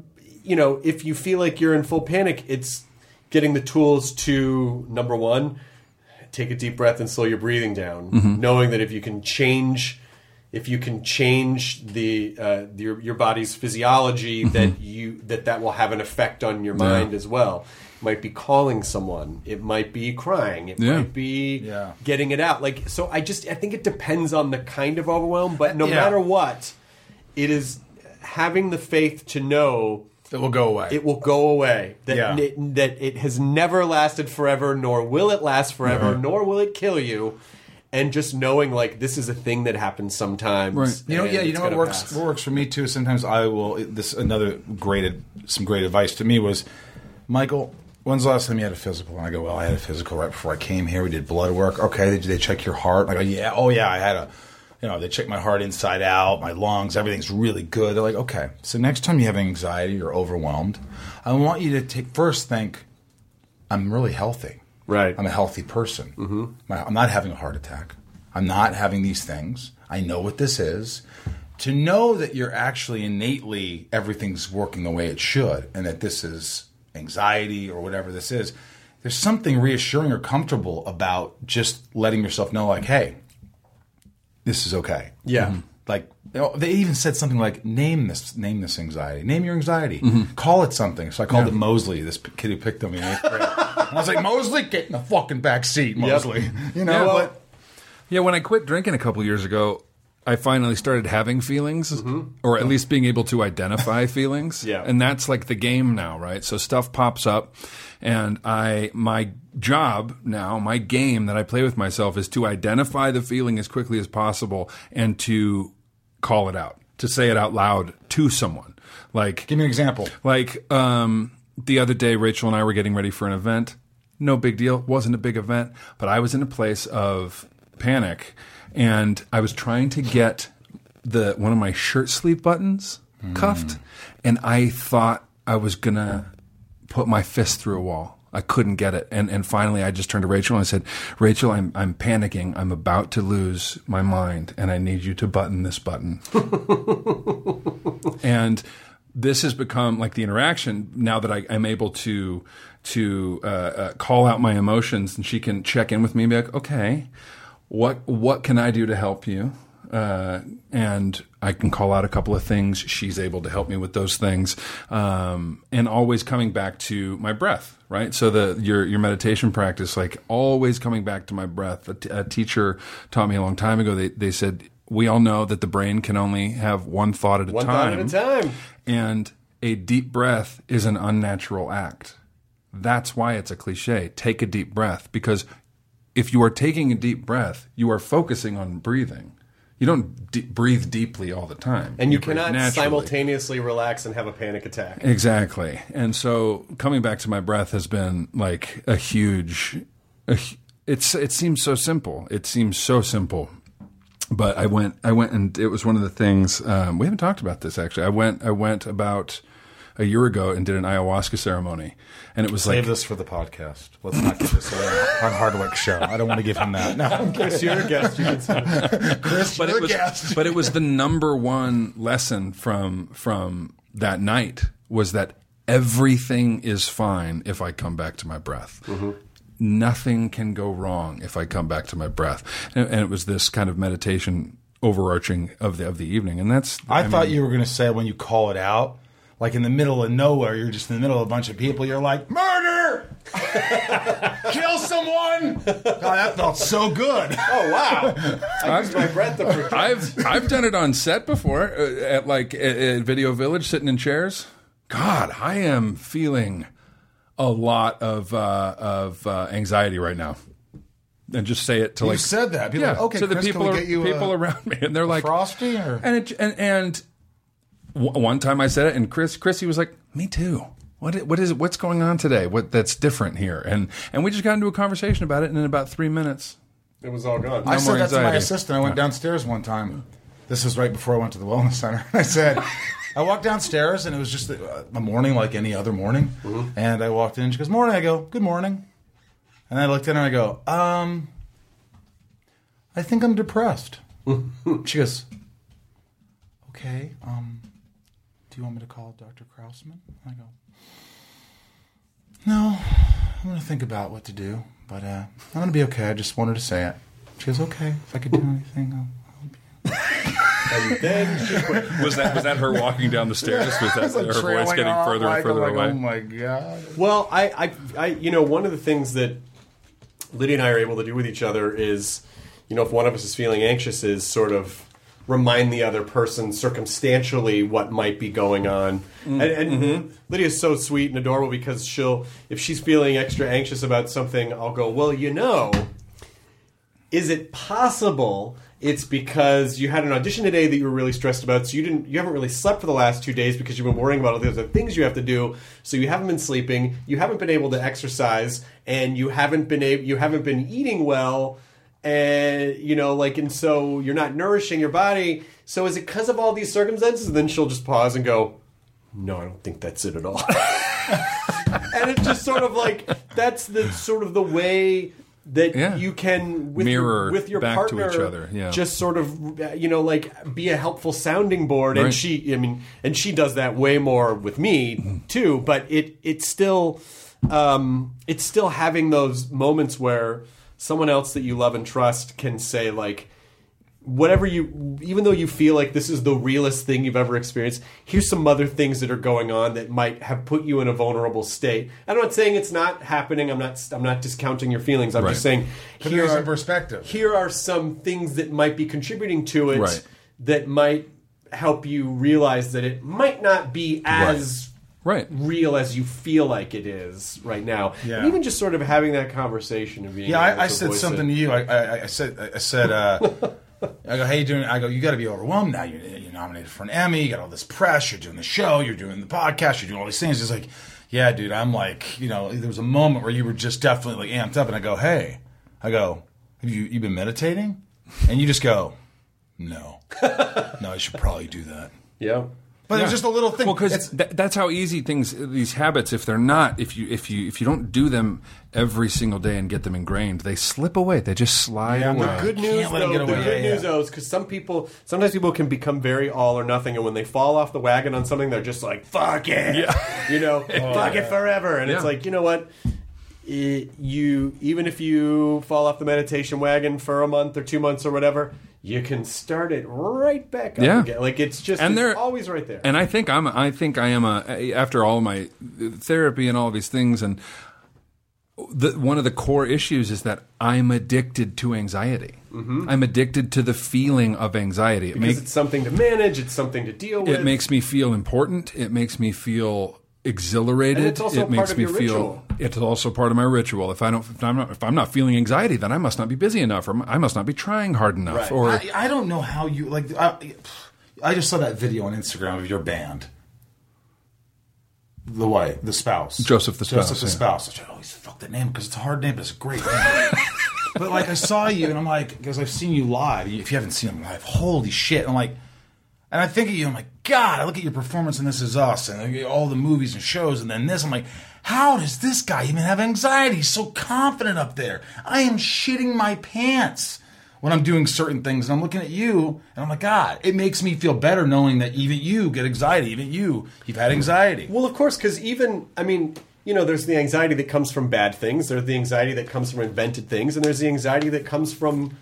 if you feel like you're in full panic, it's getting the tools to, number one, take a deep breath and slow your breathing down. Mm-hmm. Knowing that if you can change the your body's physiology, that will have an effect on your mind as well. It might be calling someone. It might be crying. It might be getting it out. So I think it depends on the kind of overwhelm. But no matter what, it is having the faith to know it will go away. It will go away. That it has never lasted forever, nor will it last forever, nor will it kill you. And just knowing, this is a thing that happens sometimes. Right. What works for me too. Sometimes I will. Some great advice to me was, Michael, when's the last time you had a physical? And I go, well, I had a physical right before I came here. We did blood work. Okay, did they check your heart? I go, yeah. Oh yeah, I had they checked my heart inside out, my lungs, everything's really good. They're like, okay, so next time you have anxiety or overwhelmed, I want you to think, I'm really healthy. Right. I'm a healthy person. Mm-hmm. I'm not having a heart attack. I'm not having these things. I know what this is. To know that you're actually innately, everything's working the way it should, and that this is anxiety or whatever this is, there's something reassuring or comfortable about just letting yourself know, hey, this is okay. Yeah. like, they even said something like, name this anxiety. Name your anxiety. Mm-hmm. Call it something. So I called it Mosley, this kid who picked on me in 8th grade. And I was like, Mosley, get in the fucking back seat, Mosley. Yep. You know, Yeah, when I quit drinking a couple years ago, I finally started having feelings, or at least being able to identify feelings. Yeah. And that's like the game now, right? So stuff pops up, and my job now, my game that I play with myself is to identify the feeling as quickly as possible and to call it out, to say it out loud to someone. Like, give me an example. Like, the other day, Rachel and I were getting ready for an event. No big deal. Wasn't a big event, but I was in a place of panic, and I was trying to get one of my shirt sleeve buttons cuffed, and I thought I was gonna put my fist through a wall. I couldn't get it, and finally I just turned to Rachel and I said, "Rachel, I'm panicking. I'm about to lose my mind, and I need you to button this button." And this has become like the interaction now that I'm able to call out my emotions, and she can check in with me and be like, "Okay, what can I do to help you?" And I can call out a couple of things. She's able to help me with those things, and always coming back to my breath. Right. So your meditation practice, like always coming back to my breath. A teacher taught me a long time ago. They said, we all know that the brain can only have one thought at a time. One thought at a time. And a deep breath is an unnatural act. That's why it's a cliche. Take a deep breath, because if you are taking a deep breath, you are focusing on breathing. You don't breathe deeply all the time. And you cannot simultaneously relax and have a panic attack. Exactly. And so coming back to my breath has been like a huge... it seems so simple. It seems so simple. But I went and it was one of the things... we haven't talked about this, actually. I went about a year ago and did an ayahuasca ceremony. And it was Save this for the podcast. Let's not give this away on Hardwick's show. I don't want to give him that. No, Chris, you're a guest. You can say that. Chris, you're a guest. But it was the number one lesson from that night was that everything is fine if I come back to my breath. Mm-hmm. Nothing can go wrong if I come back to my breath. And it was this kind of meditation overarching of the evening. And that's... I thought you were going to say when you call it out, like in the middle of nowhere, you're just in the middle of a bunch of people, you're like, murder! Kill someone! God, that felt so good. Oh, wow. I used my breath to protect. I've done it on set before, at Video Village, sitting in chairs. God, I am feeling a lot of anxiety right now. And just say it to you said that. People are like, okay, so Chris, the can we get you people around me, and they're like, Frosty? Or? And one time I said it, and Chrissy was like, "Me too. What is it? What's going on today? What that's different here?" And we just got into a conversation about it, and in about 3 minutes, it was all gone. I said that to my assistant. I went downstairs one time. This was right before I went to the wellness center. I said, I walked downstairs, and it was just a morning like any other morning. Mm-hmm. And I walked in, and she goes, "Morning." I go, "Good morning." And I looked at her, and I go, I think I'm depressed. She goes, "Okay, do you want me to call Dr. Krausman?" I go, "No, I'm going to think about what to do, but I'm going to be okay. I just wanted to say it." She goes, "Okay, if I could do anything, I'll help you." And then she quit. Was that her walking down the stairs? Was that her voice getting further and further away? Oh my God. Well, I one of the things that Lydia and I are able to do with each other is, if one of us is feeling anxious, is sort of remind the other person circumstantially what might be going on. And Lydia's so sweet and adorable because if she's feeling extra anxious about something, I'll go, "Well, is it possible it's because you had an audition today that you were really stressed about, so you haven't really slept for the last 2 days because you've been worrying about all the other things you have to do, so you haven't been sleeping, you haven't been able to exercise, and you haven't been eating well, and and so you're not nourishing your body. So is it because of all these circumstances?" And then she'll just pause and go, "No, I don't think that's it at all." And it's just sort of like that's the sort of the way that you can mirror with your back partner to each other. Yeah. Just sort of be a helpful sounding board. Right. And she does that way more with me too. But it's still having those moments where someone else that you love and trust can say, like, even though you feel like this is the realest thing you've ever experienced, here's some other things that are going on that might have put you in a vulnerable state. I'm not saying it's not happening. I'm not discounting your feelings. I'm just saying here's a perspective. Here are some things that might be contributing to it Right. that might help you realize that it might not be as real as you feel like it is right now. Yeah. And even just sort of having that conversation and being I said something to you. I said I go, hey, you doing? I go, you got to be overwhelmed now. You're nominated for an Emmy. You got all this press. You're doing the show. You're doing the podcast. You're doing all these things. It's like, yeah, dude. I'm like, there was a moment where you were just definitely like amped up, and I go, hey, have you been meditating? And you just go, no, I should probably do that. Yeah. But it's just a little thing. Well, because that's how easy these habits, if you don't do them every single day and get them ingrained, they slip away. They just slide away. The good news, though, is because sometimes people can become very all or nothing, and when they fall off the wagon on something, they're just like, fuck it, fuck it forever. And it's like, you know what? Even if you fall off the meditation wagon for a month or 2 months or whatever, you can start it right back up again. Like it's always right there. And I think I am after all my therapy and all these things, and one of the core issues is that I'm addicted to anxiety. Mm-hmm. I'm addicted to the feeling of anxiety. Because it's something to manage. It's something to deal with. It makes me feel important. It makes me feel exhilarated. And it's also part of your ritual. It's also part of my ritual. If I'm not feeling anxiety, then I must not be busy enough, or I must not be trying hard enough. Right. Or I don't know how you like. I just saw that video on Instagram of your band. The spouse. Joseph the Spouse. I always fuck that name because it's a hard name, but it's a great name. But like I saw you and I'm like, because I've seen you live. If you haven't seen him live, holy shit! I'm like. And I think of you, I'm like, God, I look at your performance in This Is Us and I get all the movies and shows and then this. I'm like, how does this guy even have anxiety? He's so confident up there. I am shitting my pants when I'm doing certain things. And I'm looking at you and I'm like, God, it makes me feel better knowing that even you get anxiety. Even you've had anxiety. Well, of course, because there's the anxiety that comes from bad things. There's the anxiety that comes from invented things. And there's the anxiety that comes from...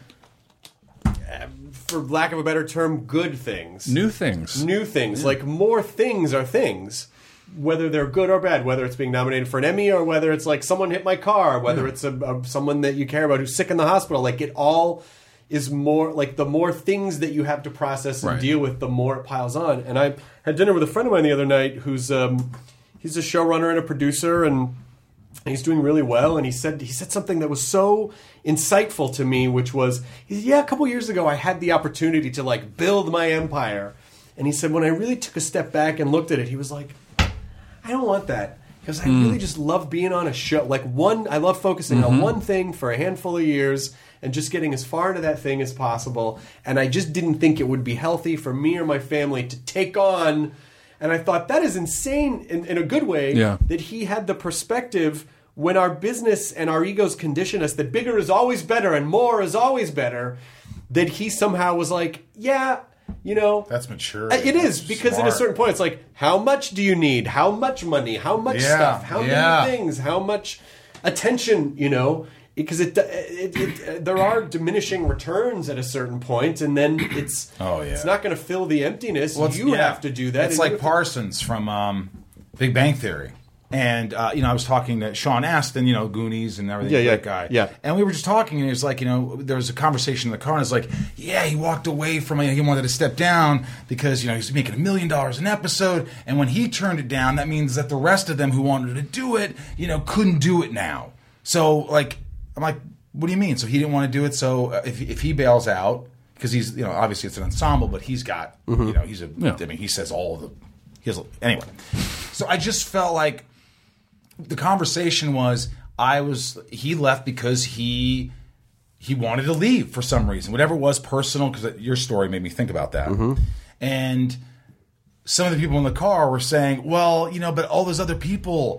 for lack of a better term, good things. New things. Yeah. Like, more things are things. Whether they're good or bad. Whether it's being nominated for an Emmy or whether it's like someone hit my car. Whether it's someone that you care about who's sick in the hospital. Like, it all is more... Like, the more things that you have to process and deal with, the more it piles on. And I had dinner with a friend of mine the other night who's... he's a showrunner and a producer, and he's doing really well. And he said something that was so insightful to me, which was, a couple years ago I had the opportunity to like build my empire. And he said, when I really took a step back and looked at it, he was like, I don't want that. Because I really just love being on a show. I love focusing on one thing for a handful of years and just getting as far into that thing as possible. And I just didn't think it would be healthy for me or my family to take on. And I thought, that is insane in a good way that he had the perspective when our business and our egos condition us that bigger is always better and more is always better, that he somehow was like, that's mature. It is, because at a certain point, it's like, how much do you need? How much money? How much stuff? How many things? How much attention, Because there are diminishing returns at a certain point, and then it's not going to fill the emptiness. Well, you have to do that. It's like Parsons from Big Bang Theory. And, I was talking to Sean Astin, Goonies and everything, that guy. Yeah. And we were just talking, and he was like, there was a conversation in the car, and it's like, he walked away from it. He wanted to step down because, he's making $1 million an episode. And when he turned it down, that means that the rest of them who wanted to do it, couldn't do it now. So, I'm like, what do you mean? So he didn't want to do it. So if he bails out, because he's, obviously it's an ensemble, but he's got, he says all of the, anyway. So I just felt like, the conversation was, he left because he wanted to leave for some reason, whatever it was, personal, because your story made me think about that. Mm-hmm. And some of the people in the car were saying, well, but all those other people,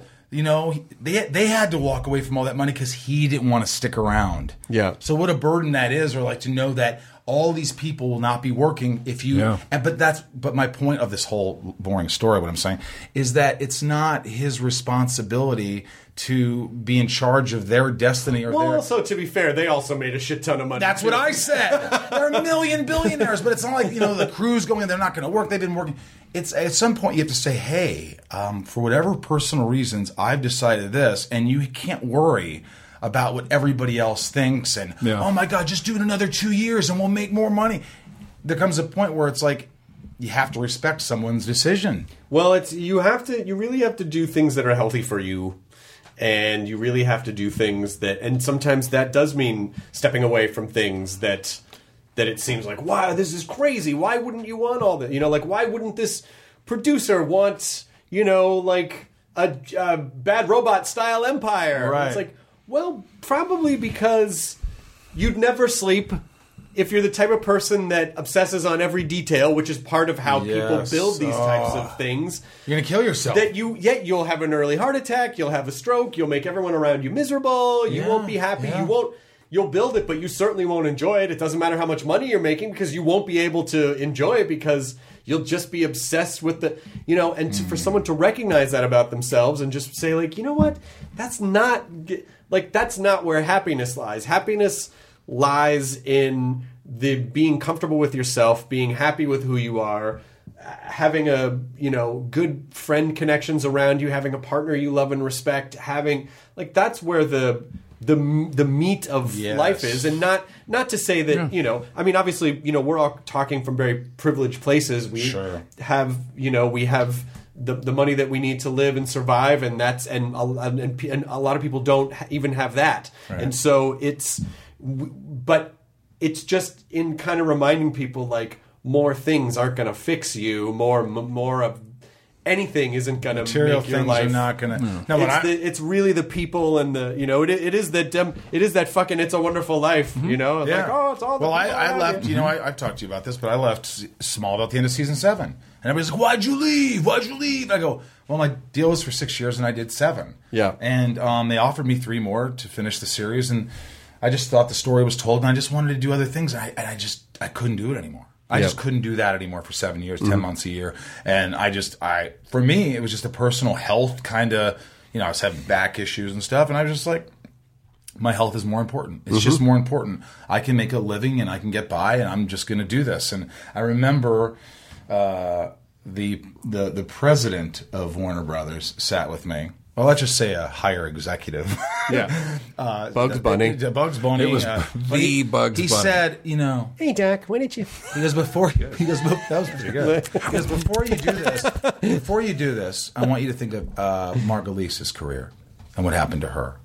they had to walk away from all that money because he didn't want to stick around. Yeah. So what a burden that is, or like to know that all these people will not be working if you. But my point of this whole boring story, what I'm saying, is that it's not his responsibility to be in charge of their destiny. Also, to be fair, they also made a shit ton of money. That's what I said. They're a million billionaires, but it's not like, the crew's going in, they're not going to work. They've been working. It's at some point you have to say, hey, for whatever personal reasons, I've decided this, and you can't worry about what everybody else thinks. And, oh my God, just do it another 2 years and we'll make more money. There comes a point where it's like, you have to respect someone's decision. Well, you really have to do things that are healthy for you. And you really have to do things and sometimes that does mean stepping away from things that it seems like, wow, this is crazy. Why wouldn't you want all that? Why wouldn't this producer want, like a Bad Robot style empire? Right. It's like, well, probably because you'd never sleep if you're the type of person that obsesses on every detail, which is part of how people build these types of things. You're going to kill yourself. You'll have an early heart attack, you'll have a stroke, you'll make everyone around you miserable, you won't be happy, you'll build it, but you certainly won't enjoy it. It doesn't matter how much money you're making because you won't be able to enjoy it because you'll just be obsessed with for someone to recognize that about themselves and just say, like, you know what? That's not where happiness lies. Happiness lies in the being comfortable with yourself, being happy with who you are, having good friend connections around you, having a partner you love and respect, that's where the meat of life is, and not to say that obviously we're all talking from very privileged places. We have the money that we need to live and survive, and a lot of people don't even have that, and so but it's just in kind of reminding people, like, more things aren't going to fix you. More of anything isn't going to make your life. Are not going to. No, it's really the people and the it is that fucking It's a Wonderful Life. It's like, oh, it's all. Well, I left. I've talked to you about this, but I left Smallville at the end of season 7, and everybody's like, "Why'd you leave? Why'd you leave?" I go, "Well, my deal was for 6 years, and I did 7. Yeah, and they offered me 3 more to finish the series, and I just thought the story was told, and I just wanted to do other things. I couldn't do it anymore. I just couldn't do that anymore for 7 years, 10 months a year. And for me, it was just a personal health kind of, I was having back issues and stuff. And I was just like, my health is more important. It's just more important. I can make a living and I can get by, and I'm just going to do this. And I remember the president of Warner Brothers sat with me. Well, let's just say a higher executive. Yeah. Bugs Bunny. Bugs Bunny. It was the Bugs Bunny. He said, hey, Doc, why didn't you? He goes, that was pretty good. He goes, before you do this, I want you to think of Margulise's career and what happened to her.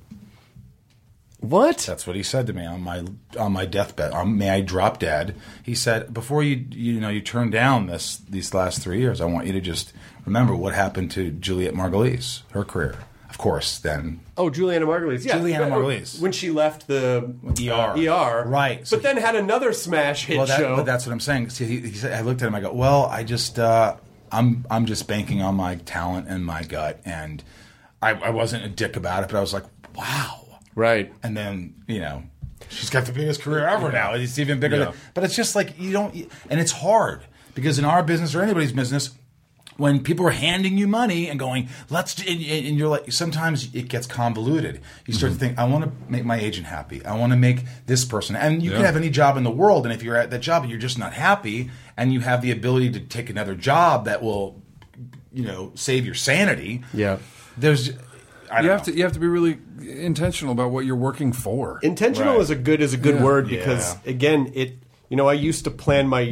What? That's what he said to me on my deathbed. May I drop dead? He said, before you turn down these last 3 years, I want you to just remember what happened to Juliette Margulies, her career. Of course, then. Oh, Juliana Margulies. Yeah. Juliana Margulies. When she left the ER. Right. So then had another smash hit show. But that's what I'm saying. See, he said, I looked at him, I go, well, I just, I'm just banking on my talent and my gut. And I wasn't a dick about it, but I was like, wow. Right. And then, she's got the biggest career ever now. It's even bigger. But it's just like, and it's hard because in our business or anybody's business, when people are handing you money and going, and you're like, sometimes it gets convoluted. You start to think, I want to make my agent happy. I want to make this person. And you can have any job in the world. And if you're at that job and you're just not happy and you have the ability to take another job that will, save your sanity. Yeah. You have to be really intentional about what you're working for. Intentional is a good word because again, I used to plan my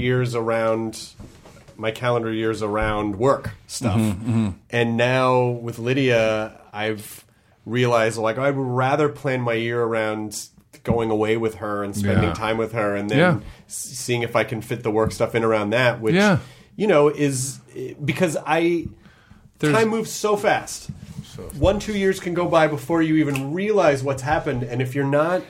calendar years around work stuff. And now with Lydia, I've realized like I'd rather plan my year around going away with her and spending time with her and then seeing if I can fit the work stuff in around that, which is because time moves so fast. 1-2 years can go by before you even realize what's happened, and if you're not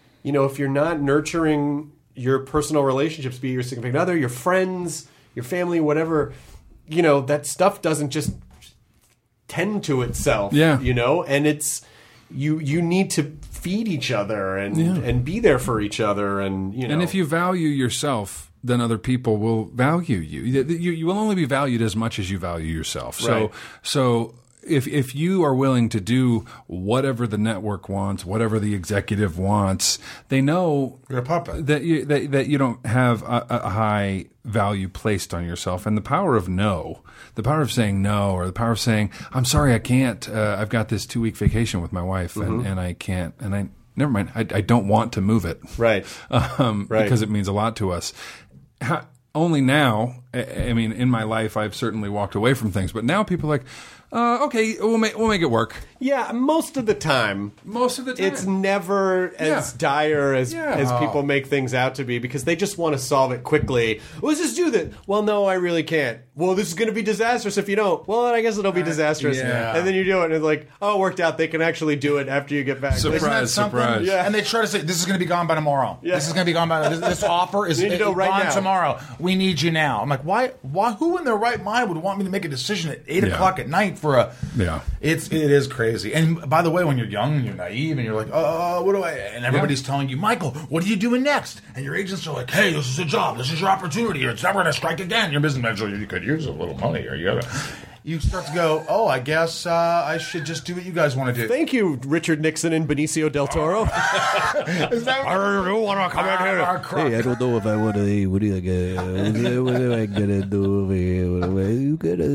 nurturing your personal relationships, be it your significant other, your friends, your family, whatever, that stuff doesn't just tend to itself. And it's you need to feed each other and be there for each other, and And if you value yourself, then other people will value you. You will only be valued as much as you value yourself. So if you are willing to do whatever the network wants, whatever the executive wants, they know you're a puppet. that you don't have a high value placed on yourself. And the power of no, the power of saying no, or the power of saying, I'm sorry, I can't, I've got this 2-week vacation with my wife and I can't, and I never mind, I don't want to move it. Right. Because it means a lot to us. Only now, I mean, in my life, I've certainly walked away from things, but now people are like, okay, we'll make it work. Yeah, most of the time. It's never as dire as people make things out to be, because they just want to solve it quickly. Let's just do that. Well, no, I really can't. Well, this is going to be disastrous if you don't. Well, then I guess it'll be disastrous. Yeah. And then you do it, and it's like, oh, it worked out. They can actually do it after you get back. Surprise. Yeah. And they try to say, this is going to be gone by tomorrow. Yeah. This is going to be gone by this offer is right gone now. tomorrow. We need you now. I'm like, why? Who in their right mind would want me to make a decision at 8 o'clock at night for a... Yeah. It is crazy. And by the way, when you're young and you're naive and you're like, what do I... And everybody's telling you, Michael, what are you doing next? And your agents are like, hey, this is a job. This is your opportunity. It's never going to strike again. Your business manager, you could use a little money. Or you start to go, I guess I should just do what you guys want to do. Thank you, Richard Nixon and Benicio del Toro. Is that what you want to come in here? Hey, I don't know if I want to. What am I gonna do? You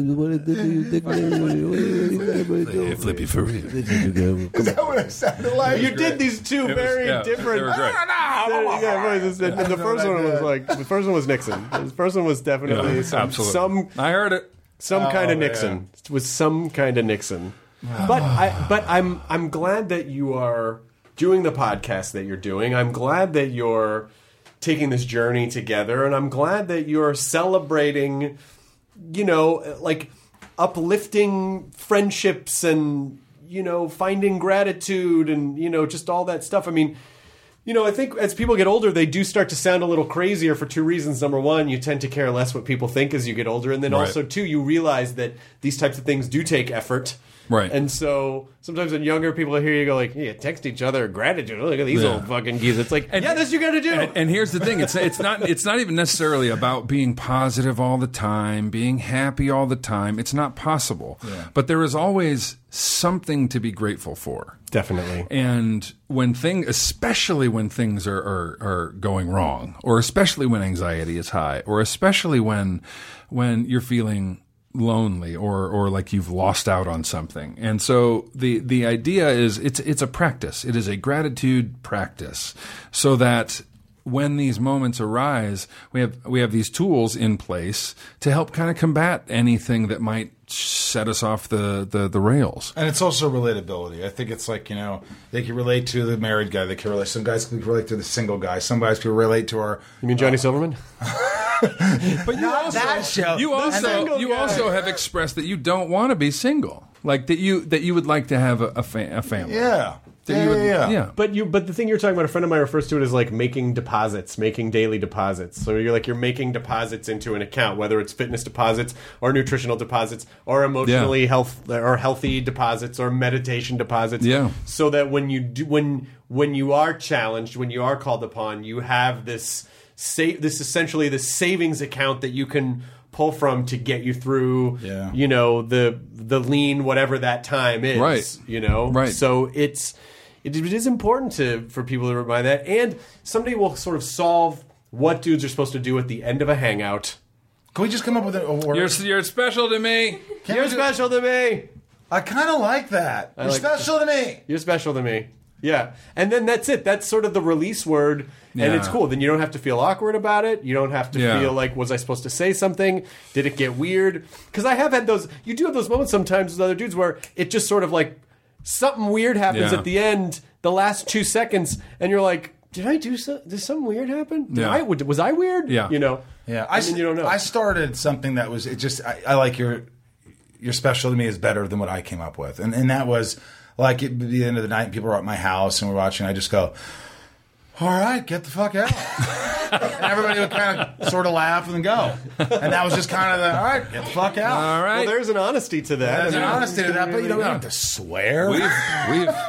gotta Flippy for real. Is that what it sounded like? You did these two very different. They were great. And the first one was like, the first one was Nixon. The first one was definitely some. I heard it. Some kind of Nixon. It was some kind of Nixon. But I'm glad that you are doing the podcast that you're doing. I'm glad that you're taking this journey together, and I'm glad that you're celebrating, like uplifting friendships and, finding gratitude and, just all that stuff. I mean, I think as people get older, they do start to sound a little crazier for two reasons. Number one, you tend to care less what people think as you get older. And then also, two, you realize that these types of things do take effort. Right. And so sometimes when younger people hear you go like, text each other gratitude. Look at these old fucking geese. It's like, that's what you got to do. And here's the thing. It's not even necessarily about being positive all the time, being happy all the time. It's not possible. Yeah. But there is always something to be grateful for. Definitely. And especially when things are going wrong, or especially when anxiety is high, or especially when you're feeling lonely or like you've lost out on something. And so the idea is it's a practice. It is a gratitude practice, so that when these moments arise, we have these tools in place to help kind of combat anything that might set us off the rails. And it's also relatability. I think it's like, they can relate to the married guy. They can relate. Some guys can relate to the single guy. Some guys can relate to our... You mean Johnny Silverman? But you also have expressed that you don't want to be single. Like that you would like to have a family. Yeah. Yeah. But the thing you're talking about, a friend of mine refers to it as like making daily deposits. So you're making deposits into an account, whether it's fitness deposits or nutritional deposits or emotionally healthy deposits or meditation deposits. Yeah. So that when you are challenged, when you are called upon, you have this essentially the savings account that you can pull from to get you through, the lean, whatever that time is. Right. Right. So it is important for people to remind that. And somebody will sort of solve what dudes are supposed to do at the end of a hangout. Can we just come up with a word? You're special to me. You're special to me. I kind of like that. You're special to me. You're special to me. Yeah. And then that's it. That's sort of the release word. And it's cool. Then you don't have to feel awkward about it. You don't have to feel like, was I supposed to say something? Did it get weird? Because I have had you do have those moments sometimes with other dudes where it just sort of like something weird happens at the end, the last 2 seconds, and you're like, did something weird happen? Was I weird? Yeah. Yeah. You don't know. I started something that was, I like your special to me is better than what I came up with. And that was like at the end of the night, people were at my house and we're watching, I just go, all right, get the fuck out. And everybody would kind of sort of laugh and go. And that was just kind of all right, get the fuck out. All right. Well, there's an honesty to that. There's an honesty to that, but we don't have to swear.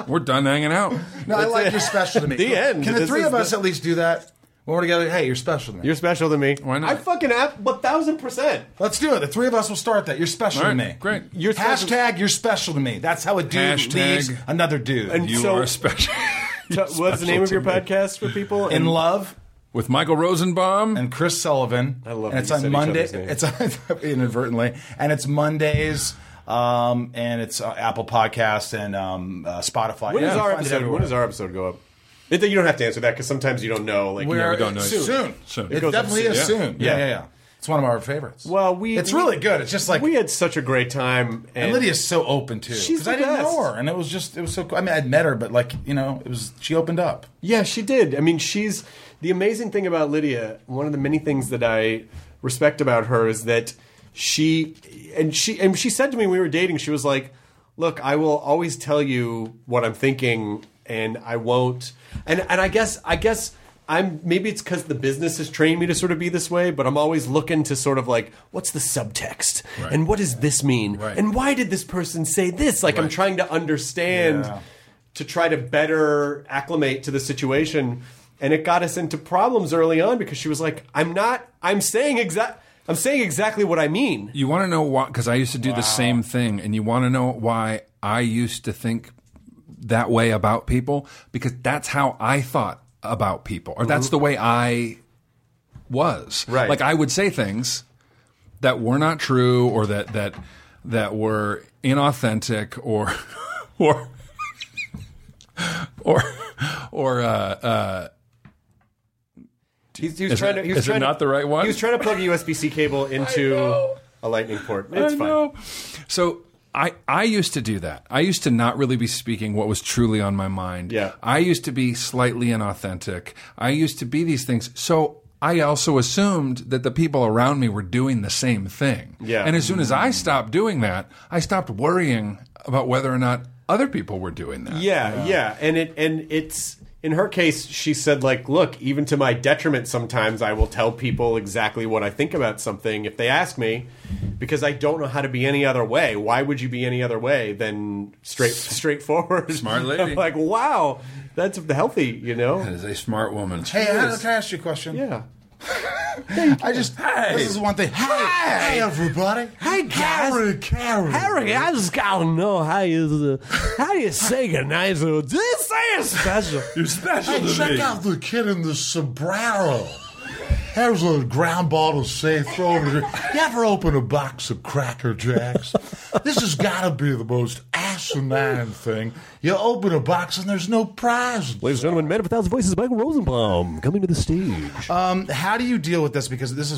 We're done hanging out. No, I like you're special to me. The end. Can the This three is of us at least do that? When we're together, hey, you're special to me. You're special to me. Why not? I fucking 1,000%. Let's do it. The three of us will start that. You're special All to right, me. great. You're special- Hashtag you're special to me. That's how a dude leaves another dude. And You so- are special. What's the name of your podcast for people? In Love With Michael Rosenbaum. and Chris Sullivan. I love and that it's you on said each Monday. other's name. It's on, inadvertently. And it's Mondays. And it's Apple Podcasts and Spotify. When does You our can find it episode? everywhere. When does our episode go up? You don't have to answer that because sometimes you don't know. Like, We're we don't know. soon. Soon. It goes up definitely soon. is Yeah. soon. Yeah. It's one of our favorites. well, it's really good. It's just like we had such a great time, and Lydia's so open too. She's Because I the didn't know best. her, and it was so cool. I mean, I'd met her, but she opened up. Yeah, she did. I mean, she's the amazing thing about Lydia. One of the many things that I respect about her is that she said to me when we were dating, she was like, "Look, I will always tell you what I'm thinking, and I won't." And I guess maybe it's because the business has trained me to sort of be this way, but I'm always looking to sort of like, what's the subtext? Right. And what does this mean? Right. And why did this person say this? Like, I'm Right. trying to understand to try to better acclimate to the situation. And it got us into problems early on because she was like, I'm saying exactly what I mean. You want to know why? Because I used to do the same thing, and you want to know why I used to think that way about people? Because that's how I thought about people, or that's the way I was. Right. Like I would say things that were not true, or that were inauthentic, or Is it not the right one? He was trying to plug a USB-C cable into a lightning port. It's I fine. know. So I used to do that. I used to not really be speaking what was truly on my mind. Yeah. I used to be slightly inauthentic. I used to be these things. So I also assumed that the people around me were doing the same thing. Yeah. And as soon as I stopped doing that, I stopped worrying about whether or not other people were doing that. Yeah. And it's in her case, she said, like, look, even to my detriment, sometimes I will tell people exactly what I think about something if they ask me, because I don't know how to be any other way. Why would you be any other way than straightforward? Smart lady. I'm like, wow, that's healthy, you know? That is a smart woman. Hey, can I ask you a question? Yeah. This is one thing. Hey, everybody. Hey, guys. Harry, I just gotta know how you say goodnight. This is special. You're special Hey, to check me. out the kid in the sombrero. There's a ground ball to say, throw it. You ever open a box of Cracker Jacks? This has got to be the most asinine thing. You open a box and there's no prize. Ladies and gentlemen, Man of 1,000 Voices, Michael Rosenbaum, coming to the stage. How do you deal with this? Because this is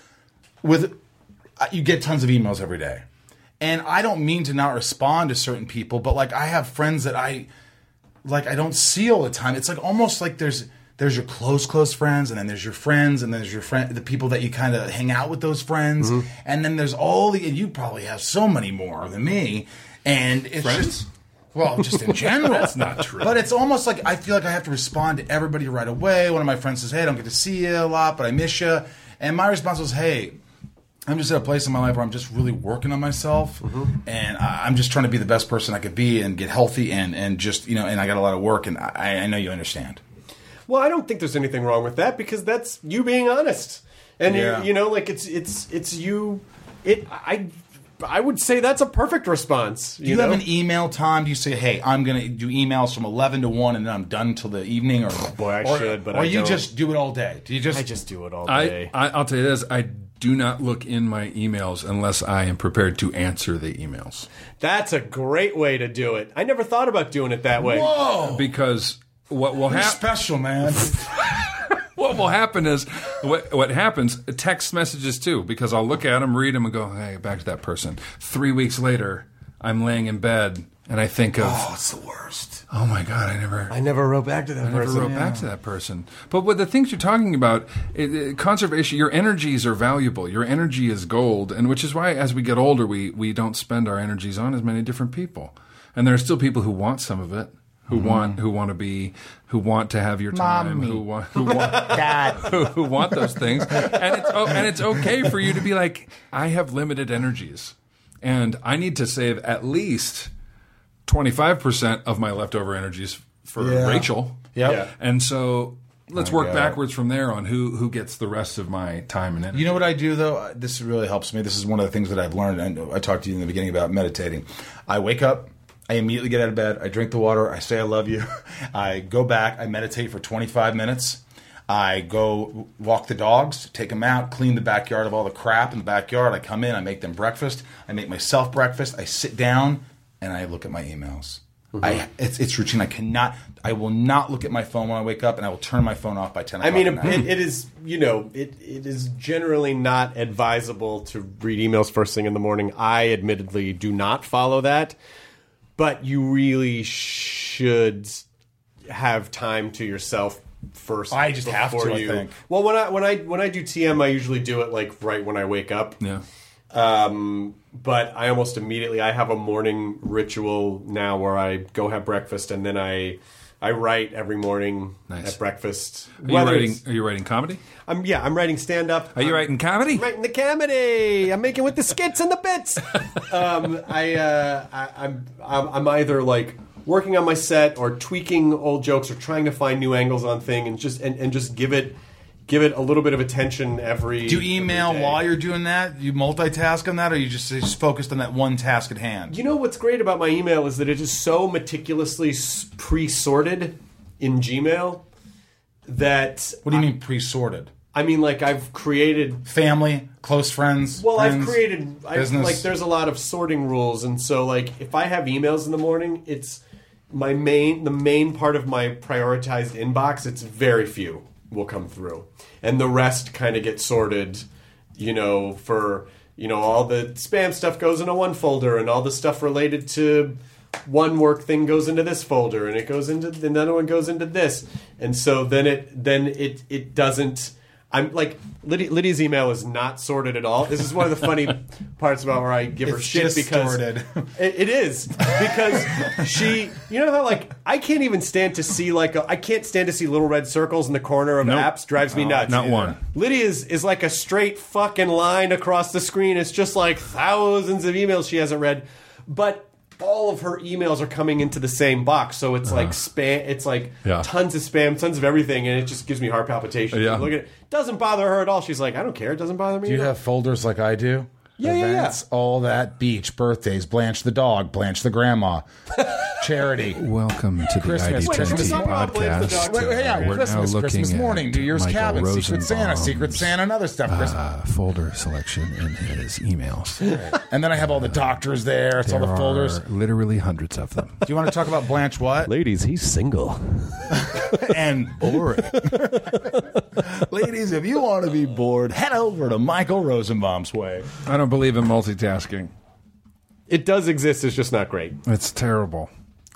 you get tons of emails every day, and I don't mean to not respond to certain people, but like I have friends that I don't see all the time. It's like almost like there's your close friends, and then there's your friends, and then there's your the people that you kind of hang out with those friends, and then there's and you probably have so many more than me, and it's Friends? just in general. That's not true. But it's almost like I feel like I have to respond to everybody right away. One of my friends says, hey, I don't get to see you a lot, but I miss you. And my response was, hey, I'm just at a place in my life where I'm just really working on myself, and I'm just trying to be the best person I could be and get healthy and just, and I got a lot of work, and I know you understand. Well, I don't think there's anything wrong with that because that's you being honest, and Yeah. it's you. I would say that's a perfect response. Do you have an email time? Do you say, hey, I'm going to do emails from 11 to 1 and then I'm done till the evening? Or boy, I should, but or I you don't. just do it all day? Do you just? I just do it all day. I'll tell you this. I do not look in my emails unless I am prepared to answer the emails. That's a great way to do it. I never thought about doing it that way. Whoa! Because what will You're happen? special, man. What will happen is what happens. Text messages too, because I'll look at them, read them, and go, "Hey, back to that person." 3 weeks later, I'm laying in bed and I think of, Oh, it's the worst. "Oh my God, I never wrote back to that I never wrote back to that person." But with the things you're talking about, conservation, your energies are valuable. Your energy is gold, and which is why, as we get older, we don't spend our energies on as many different people. And there are still people who want some of it. Who want to have your time, Mommy. who want those things, and it's okay for you to be like, I have limited energies, and I need to save at least 25% of my leftover energies for Rachel. Yeah. And so let's work backwards from there on who gets the rest of my time and energy. You know what I do, though? This really helps me. This is one of the things that I've learned. And I talked to you in the beginning about meditating. I wake up. I immediately get out of bed. I drink the water. I say I love you. I go back. I meditate for 25 minutes. I go walk the dogs, take them out, clean the backyard of all the crap in the backyard. I come in. I make them breakfast. I make myself breakfast. I sit down, and I look at my emails. It's routine. I will not look at my phone when I wake up, and I will turn my phone off by 10 o'clock. I mean, it is, it is generally not advisable to read emails first thing in the morning. I admittedly do not follow that. But you really should have time to yourself first. I just have to. I think. Well, when I do TM, I usually do it like right when I wake up. Yeah. But I almost immediately I have a morning ritual now where I go have breakfast and then I write every morning at breakfast. Are you writing comedy? I'm writing stand up. Are you writing comedy? I'm writing the comedy. I'm making with the skits and the bits. I'm either like working on my set or tweaking old jokes or trying to find new angles on thing and just give it a little bit of attention every. Do you email while you're doing that? You multitask on that, or you just focused on that one task at hand? You know what's great about my email is that it is so meticulously pre-sorted in Gmail that. What do you mean pre-sorted? I mean, like I've created family, close friends. Well, friends, I've there's a lot of sorting rules, and so like if I have emails in the morning, it's the main part of my prioritized inbox. It's very few will come through, and the rest kind of get sorted. For all the spam stuff goes into one folder, and all the stuff related to one work thing goes into this folder, and it goes into another one goes into this, and so then it doesn't. I'm like Lydia's email is not sorted at all. This is one of the funny parts about where I give her shit because sorted. It is because she, how like I can't stand to see little red circles in the corner of apps. Drives me nuts. Not one. Lydia's is like a straight fucking line across the screen. It's just like thousands of emails she hasn't read, but all of her emails are coming into the same box, so it's like spam. It's like tons of spam, tons of everything, and it just gives me heart palpitations. Yeah. Look at it; doesn't bother her at all. She's like, I don't care. It doesn't bother me. Do you have folders like I do? Yeah, Events, all that, beach, birthdays, Blanche the dog, Blanche the grandma, charity. Welcome to the Christmas, Identity Podcast. We're Christmas, now Christmas morning, New Year's Michael cabin, Rosenbaum's, Secret Santa, and other stuff. Folder selection in his emails. And then I have all the doctors there. It's all the folders. Literally hundreds of them. Do you want to talk about Blanche what? Ladies, he's single. And boring. Ladies, if you want to be bored, head over to Michael Rosenbaum's way. I don't believe in multitasking. It does exist. It's just not great. It's terrible.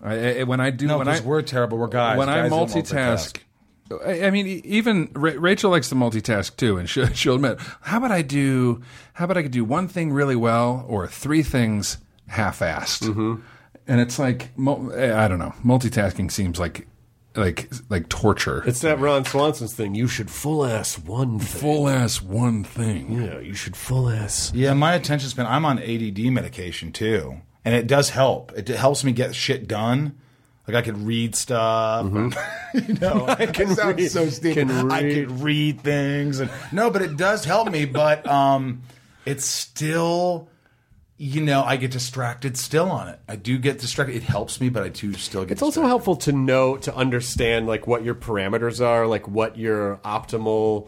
We're terrible. We're guys. When I guys multitask, I mean, even Rachel likes to multitask too, and she'll admit, how about I could do one thing really well or three things half-assed? Mm-hmm. And it's like, I don't know, multitasking seems like torture. It's that Ron Swanson's thing. You should full-ass one thing. Full-ass one thing. Yeah, you should full-ass. Yeah, my attention span, I'm on ADD medication too. And it does help. It helps me get shit done. Like I could read stuff. Mm-hmm. I can read. So stupid. I could read things. But it does help me. But it's still, I get distracted still on it. I do get distracted. It helps me, but I do still get distracted. It's also helpful to understand like what your parameters are, like what your optimal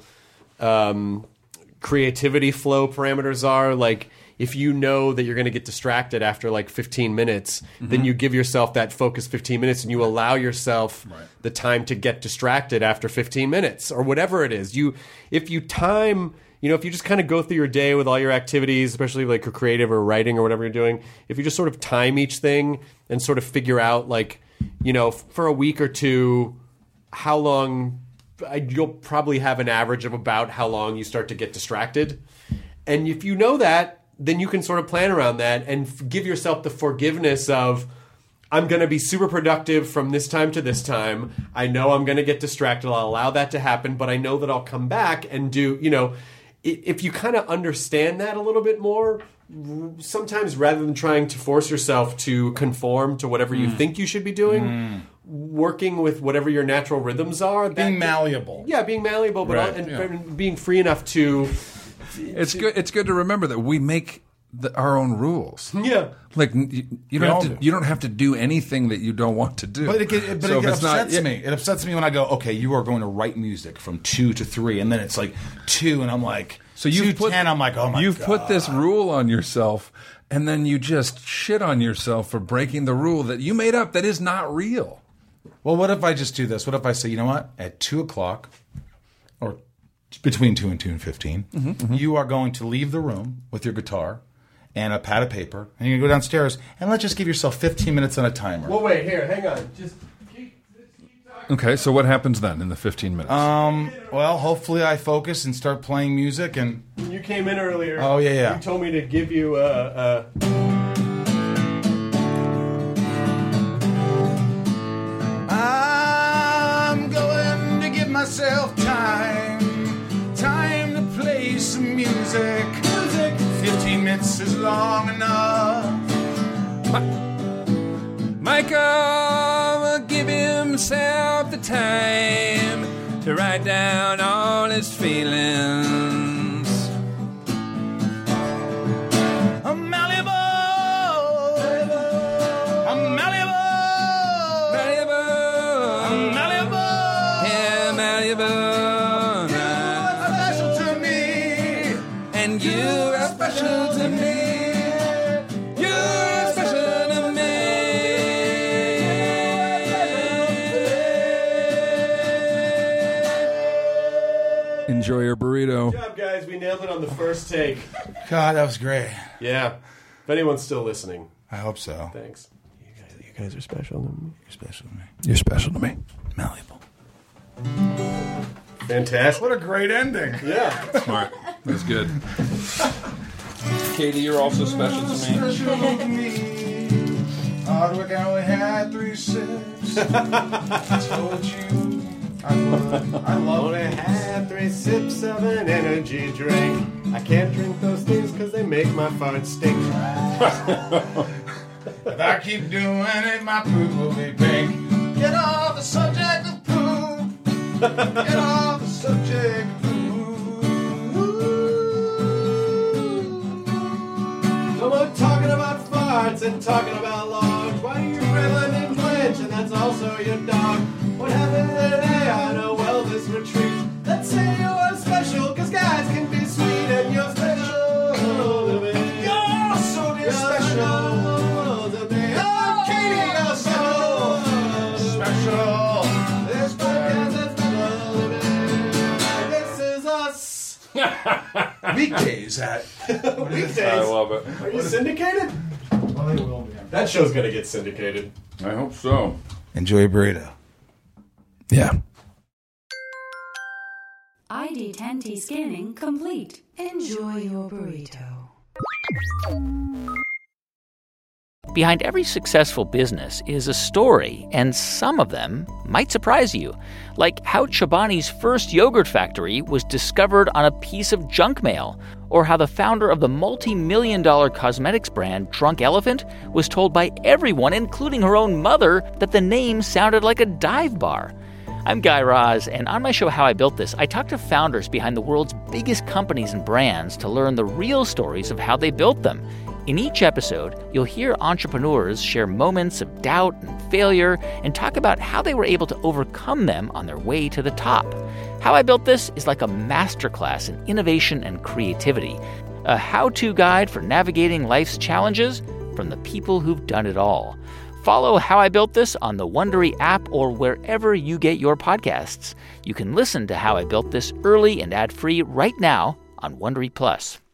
creativity flow parameters are. Like if you know that you're going to get distracted after like 15 minutes, then you give yourself that focus 15 minutes and you allow yourself the time to get distracted after 15 minutes or whatever it is. If you just kind of go through your day with all your activities, especially like creative or writing or whatever you're doing, if you just sort of time each thing and sort of figure out like, for a week or two, how long you'll probably have an average of about how long you start to get distracted. And if you know that, then you can sort of plan around that and give yourself the forgiveness of, I'm going to be super productive from this time to this time. I know I'm going to get distracted. I'll allow that to happen, but I know that I'll come back and do, if you kind of understand that a little bit more, sometimes rather than trying to force yourself to conform to whatever you think you should be doing, working with whatever your natural rhythms are. Being malleable. Yeah, being malleable, but and being free enough to... It's good to remember that we make our own rules. Yeah. Like, you don't have to do anything that you don't want to do. But it upsets me. It upsets me when I go, okay, you are going to write music from 2 to 3, and then it's like 2, and I'm like... So you've put 10, I'm like, oh my God. You've put this rule on yourself, and then you just shit on yourself for breaking the rule that you made up that is not real. Well, what if I just do this? What if I say, you know what? At 2 o'clock, or between 2 and 2:15, you are going to leave the room with your guitar and a pad of paper, and you're going to go downstairs, and let's just give yourself 15 minutes on a timer. Well, wait, here, hang on. Just keep talking. Okay, so what happens then in the 15 minutes? Well, hopefully I focus and start playing music, and... You came in earlier. Oh, yeah. You told me to give you I'm going to give myself time to play some music. 15 minutes is long enough. Michael will give himself the time to write down all his feelings. I'm malleable. I'm malleable. I'm malleable. Yeah, malleable. And you're special to me. You're special to me. Enjoy your burrito. Good job, guys. We nailed it on the first take. God, that was great. Yeah. If anyone's still listening. I hope so. Thanks. You guys are special to me. You're special to me. You're special to me. Malleable. Fantastic. What a great ending. Yeah. Smart. That's good. Katie, you're also special to me. Special to me. Hard work, I only had 3 sips. I told you I would. I love Only had 3 sips of an energy drink. I can't drink those things because they make my farts stink. If I keep doing it, my poop will be pink. Get off the subject of poop. Get off the subject of poop. No more talking about farts and talking about logs. Why are you grilling and Blanche and that's also your dog? What happened today on a wellness retreat? Let's say you're special, cause guys can be sweet and you're special to me. You're so dear special to me. Oh, Katie, you're so special. This podcast is special to me. This is us. Weekdays at... Weekdays. I love it. Are you syndicated? Well, they will be. That show's gonna get syndicated. I hope so. Enjoy your burrito. Yeah. ID10T scanning complete. Enjoy your burrito. Behind every successful business is a story, and some of them might surprise you. Like how Chobani's first yogurt factory was discovered on a piece of junk mail, or how the founder of the multi-million-dollar cosmetics brand Drunk Elephant was told by everyone, including her own mother, that the name sounded like a dive bar. I'm Guy Raz, and on my show How I Built This, I talk to founders behind the world's biggest companies and brands to learn the real stories of how they built them. In each episode, you'll hear entrepreneurs share moments of doubt and failure and talk about how they were able to overcome them on their way to the top. How I Built This is like a masterclass in innovation and creativity, a how-to guide for navigating life's challenges from the people who've done it all. Follow How I Built This on the Wondery app or wherever you get your podcasts. You can listen to How I Built This early and ad-free right now on Wondery Plus.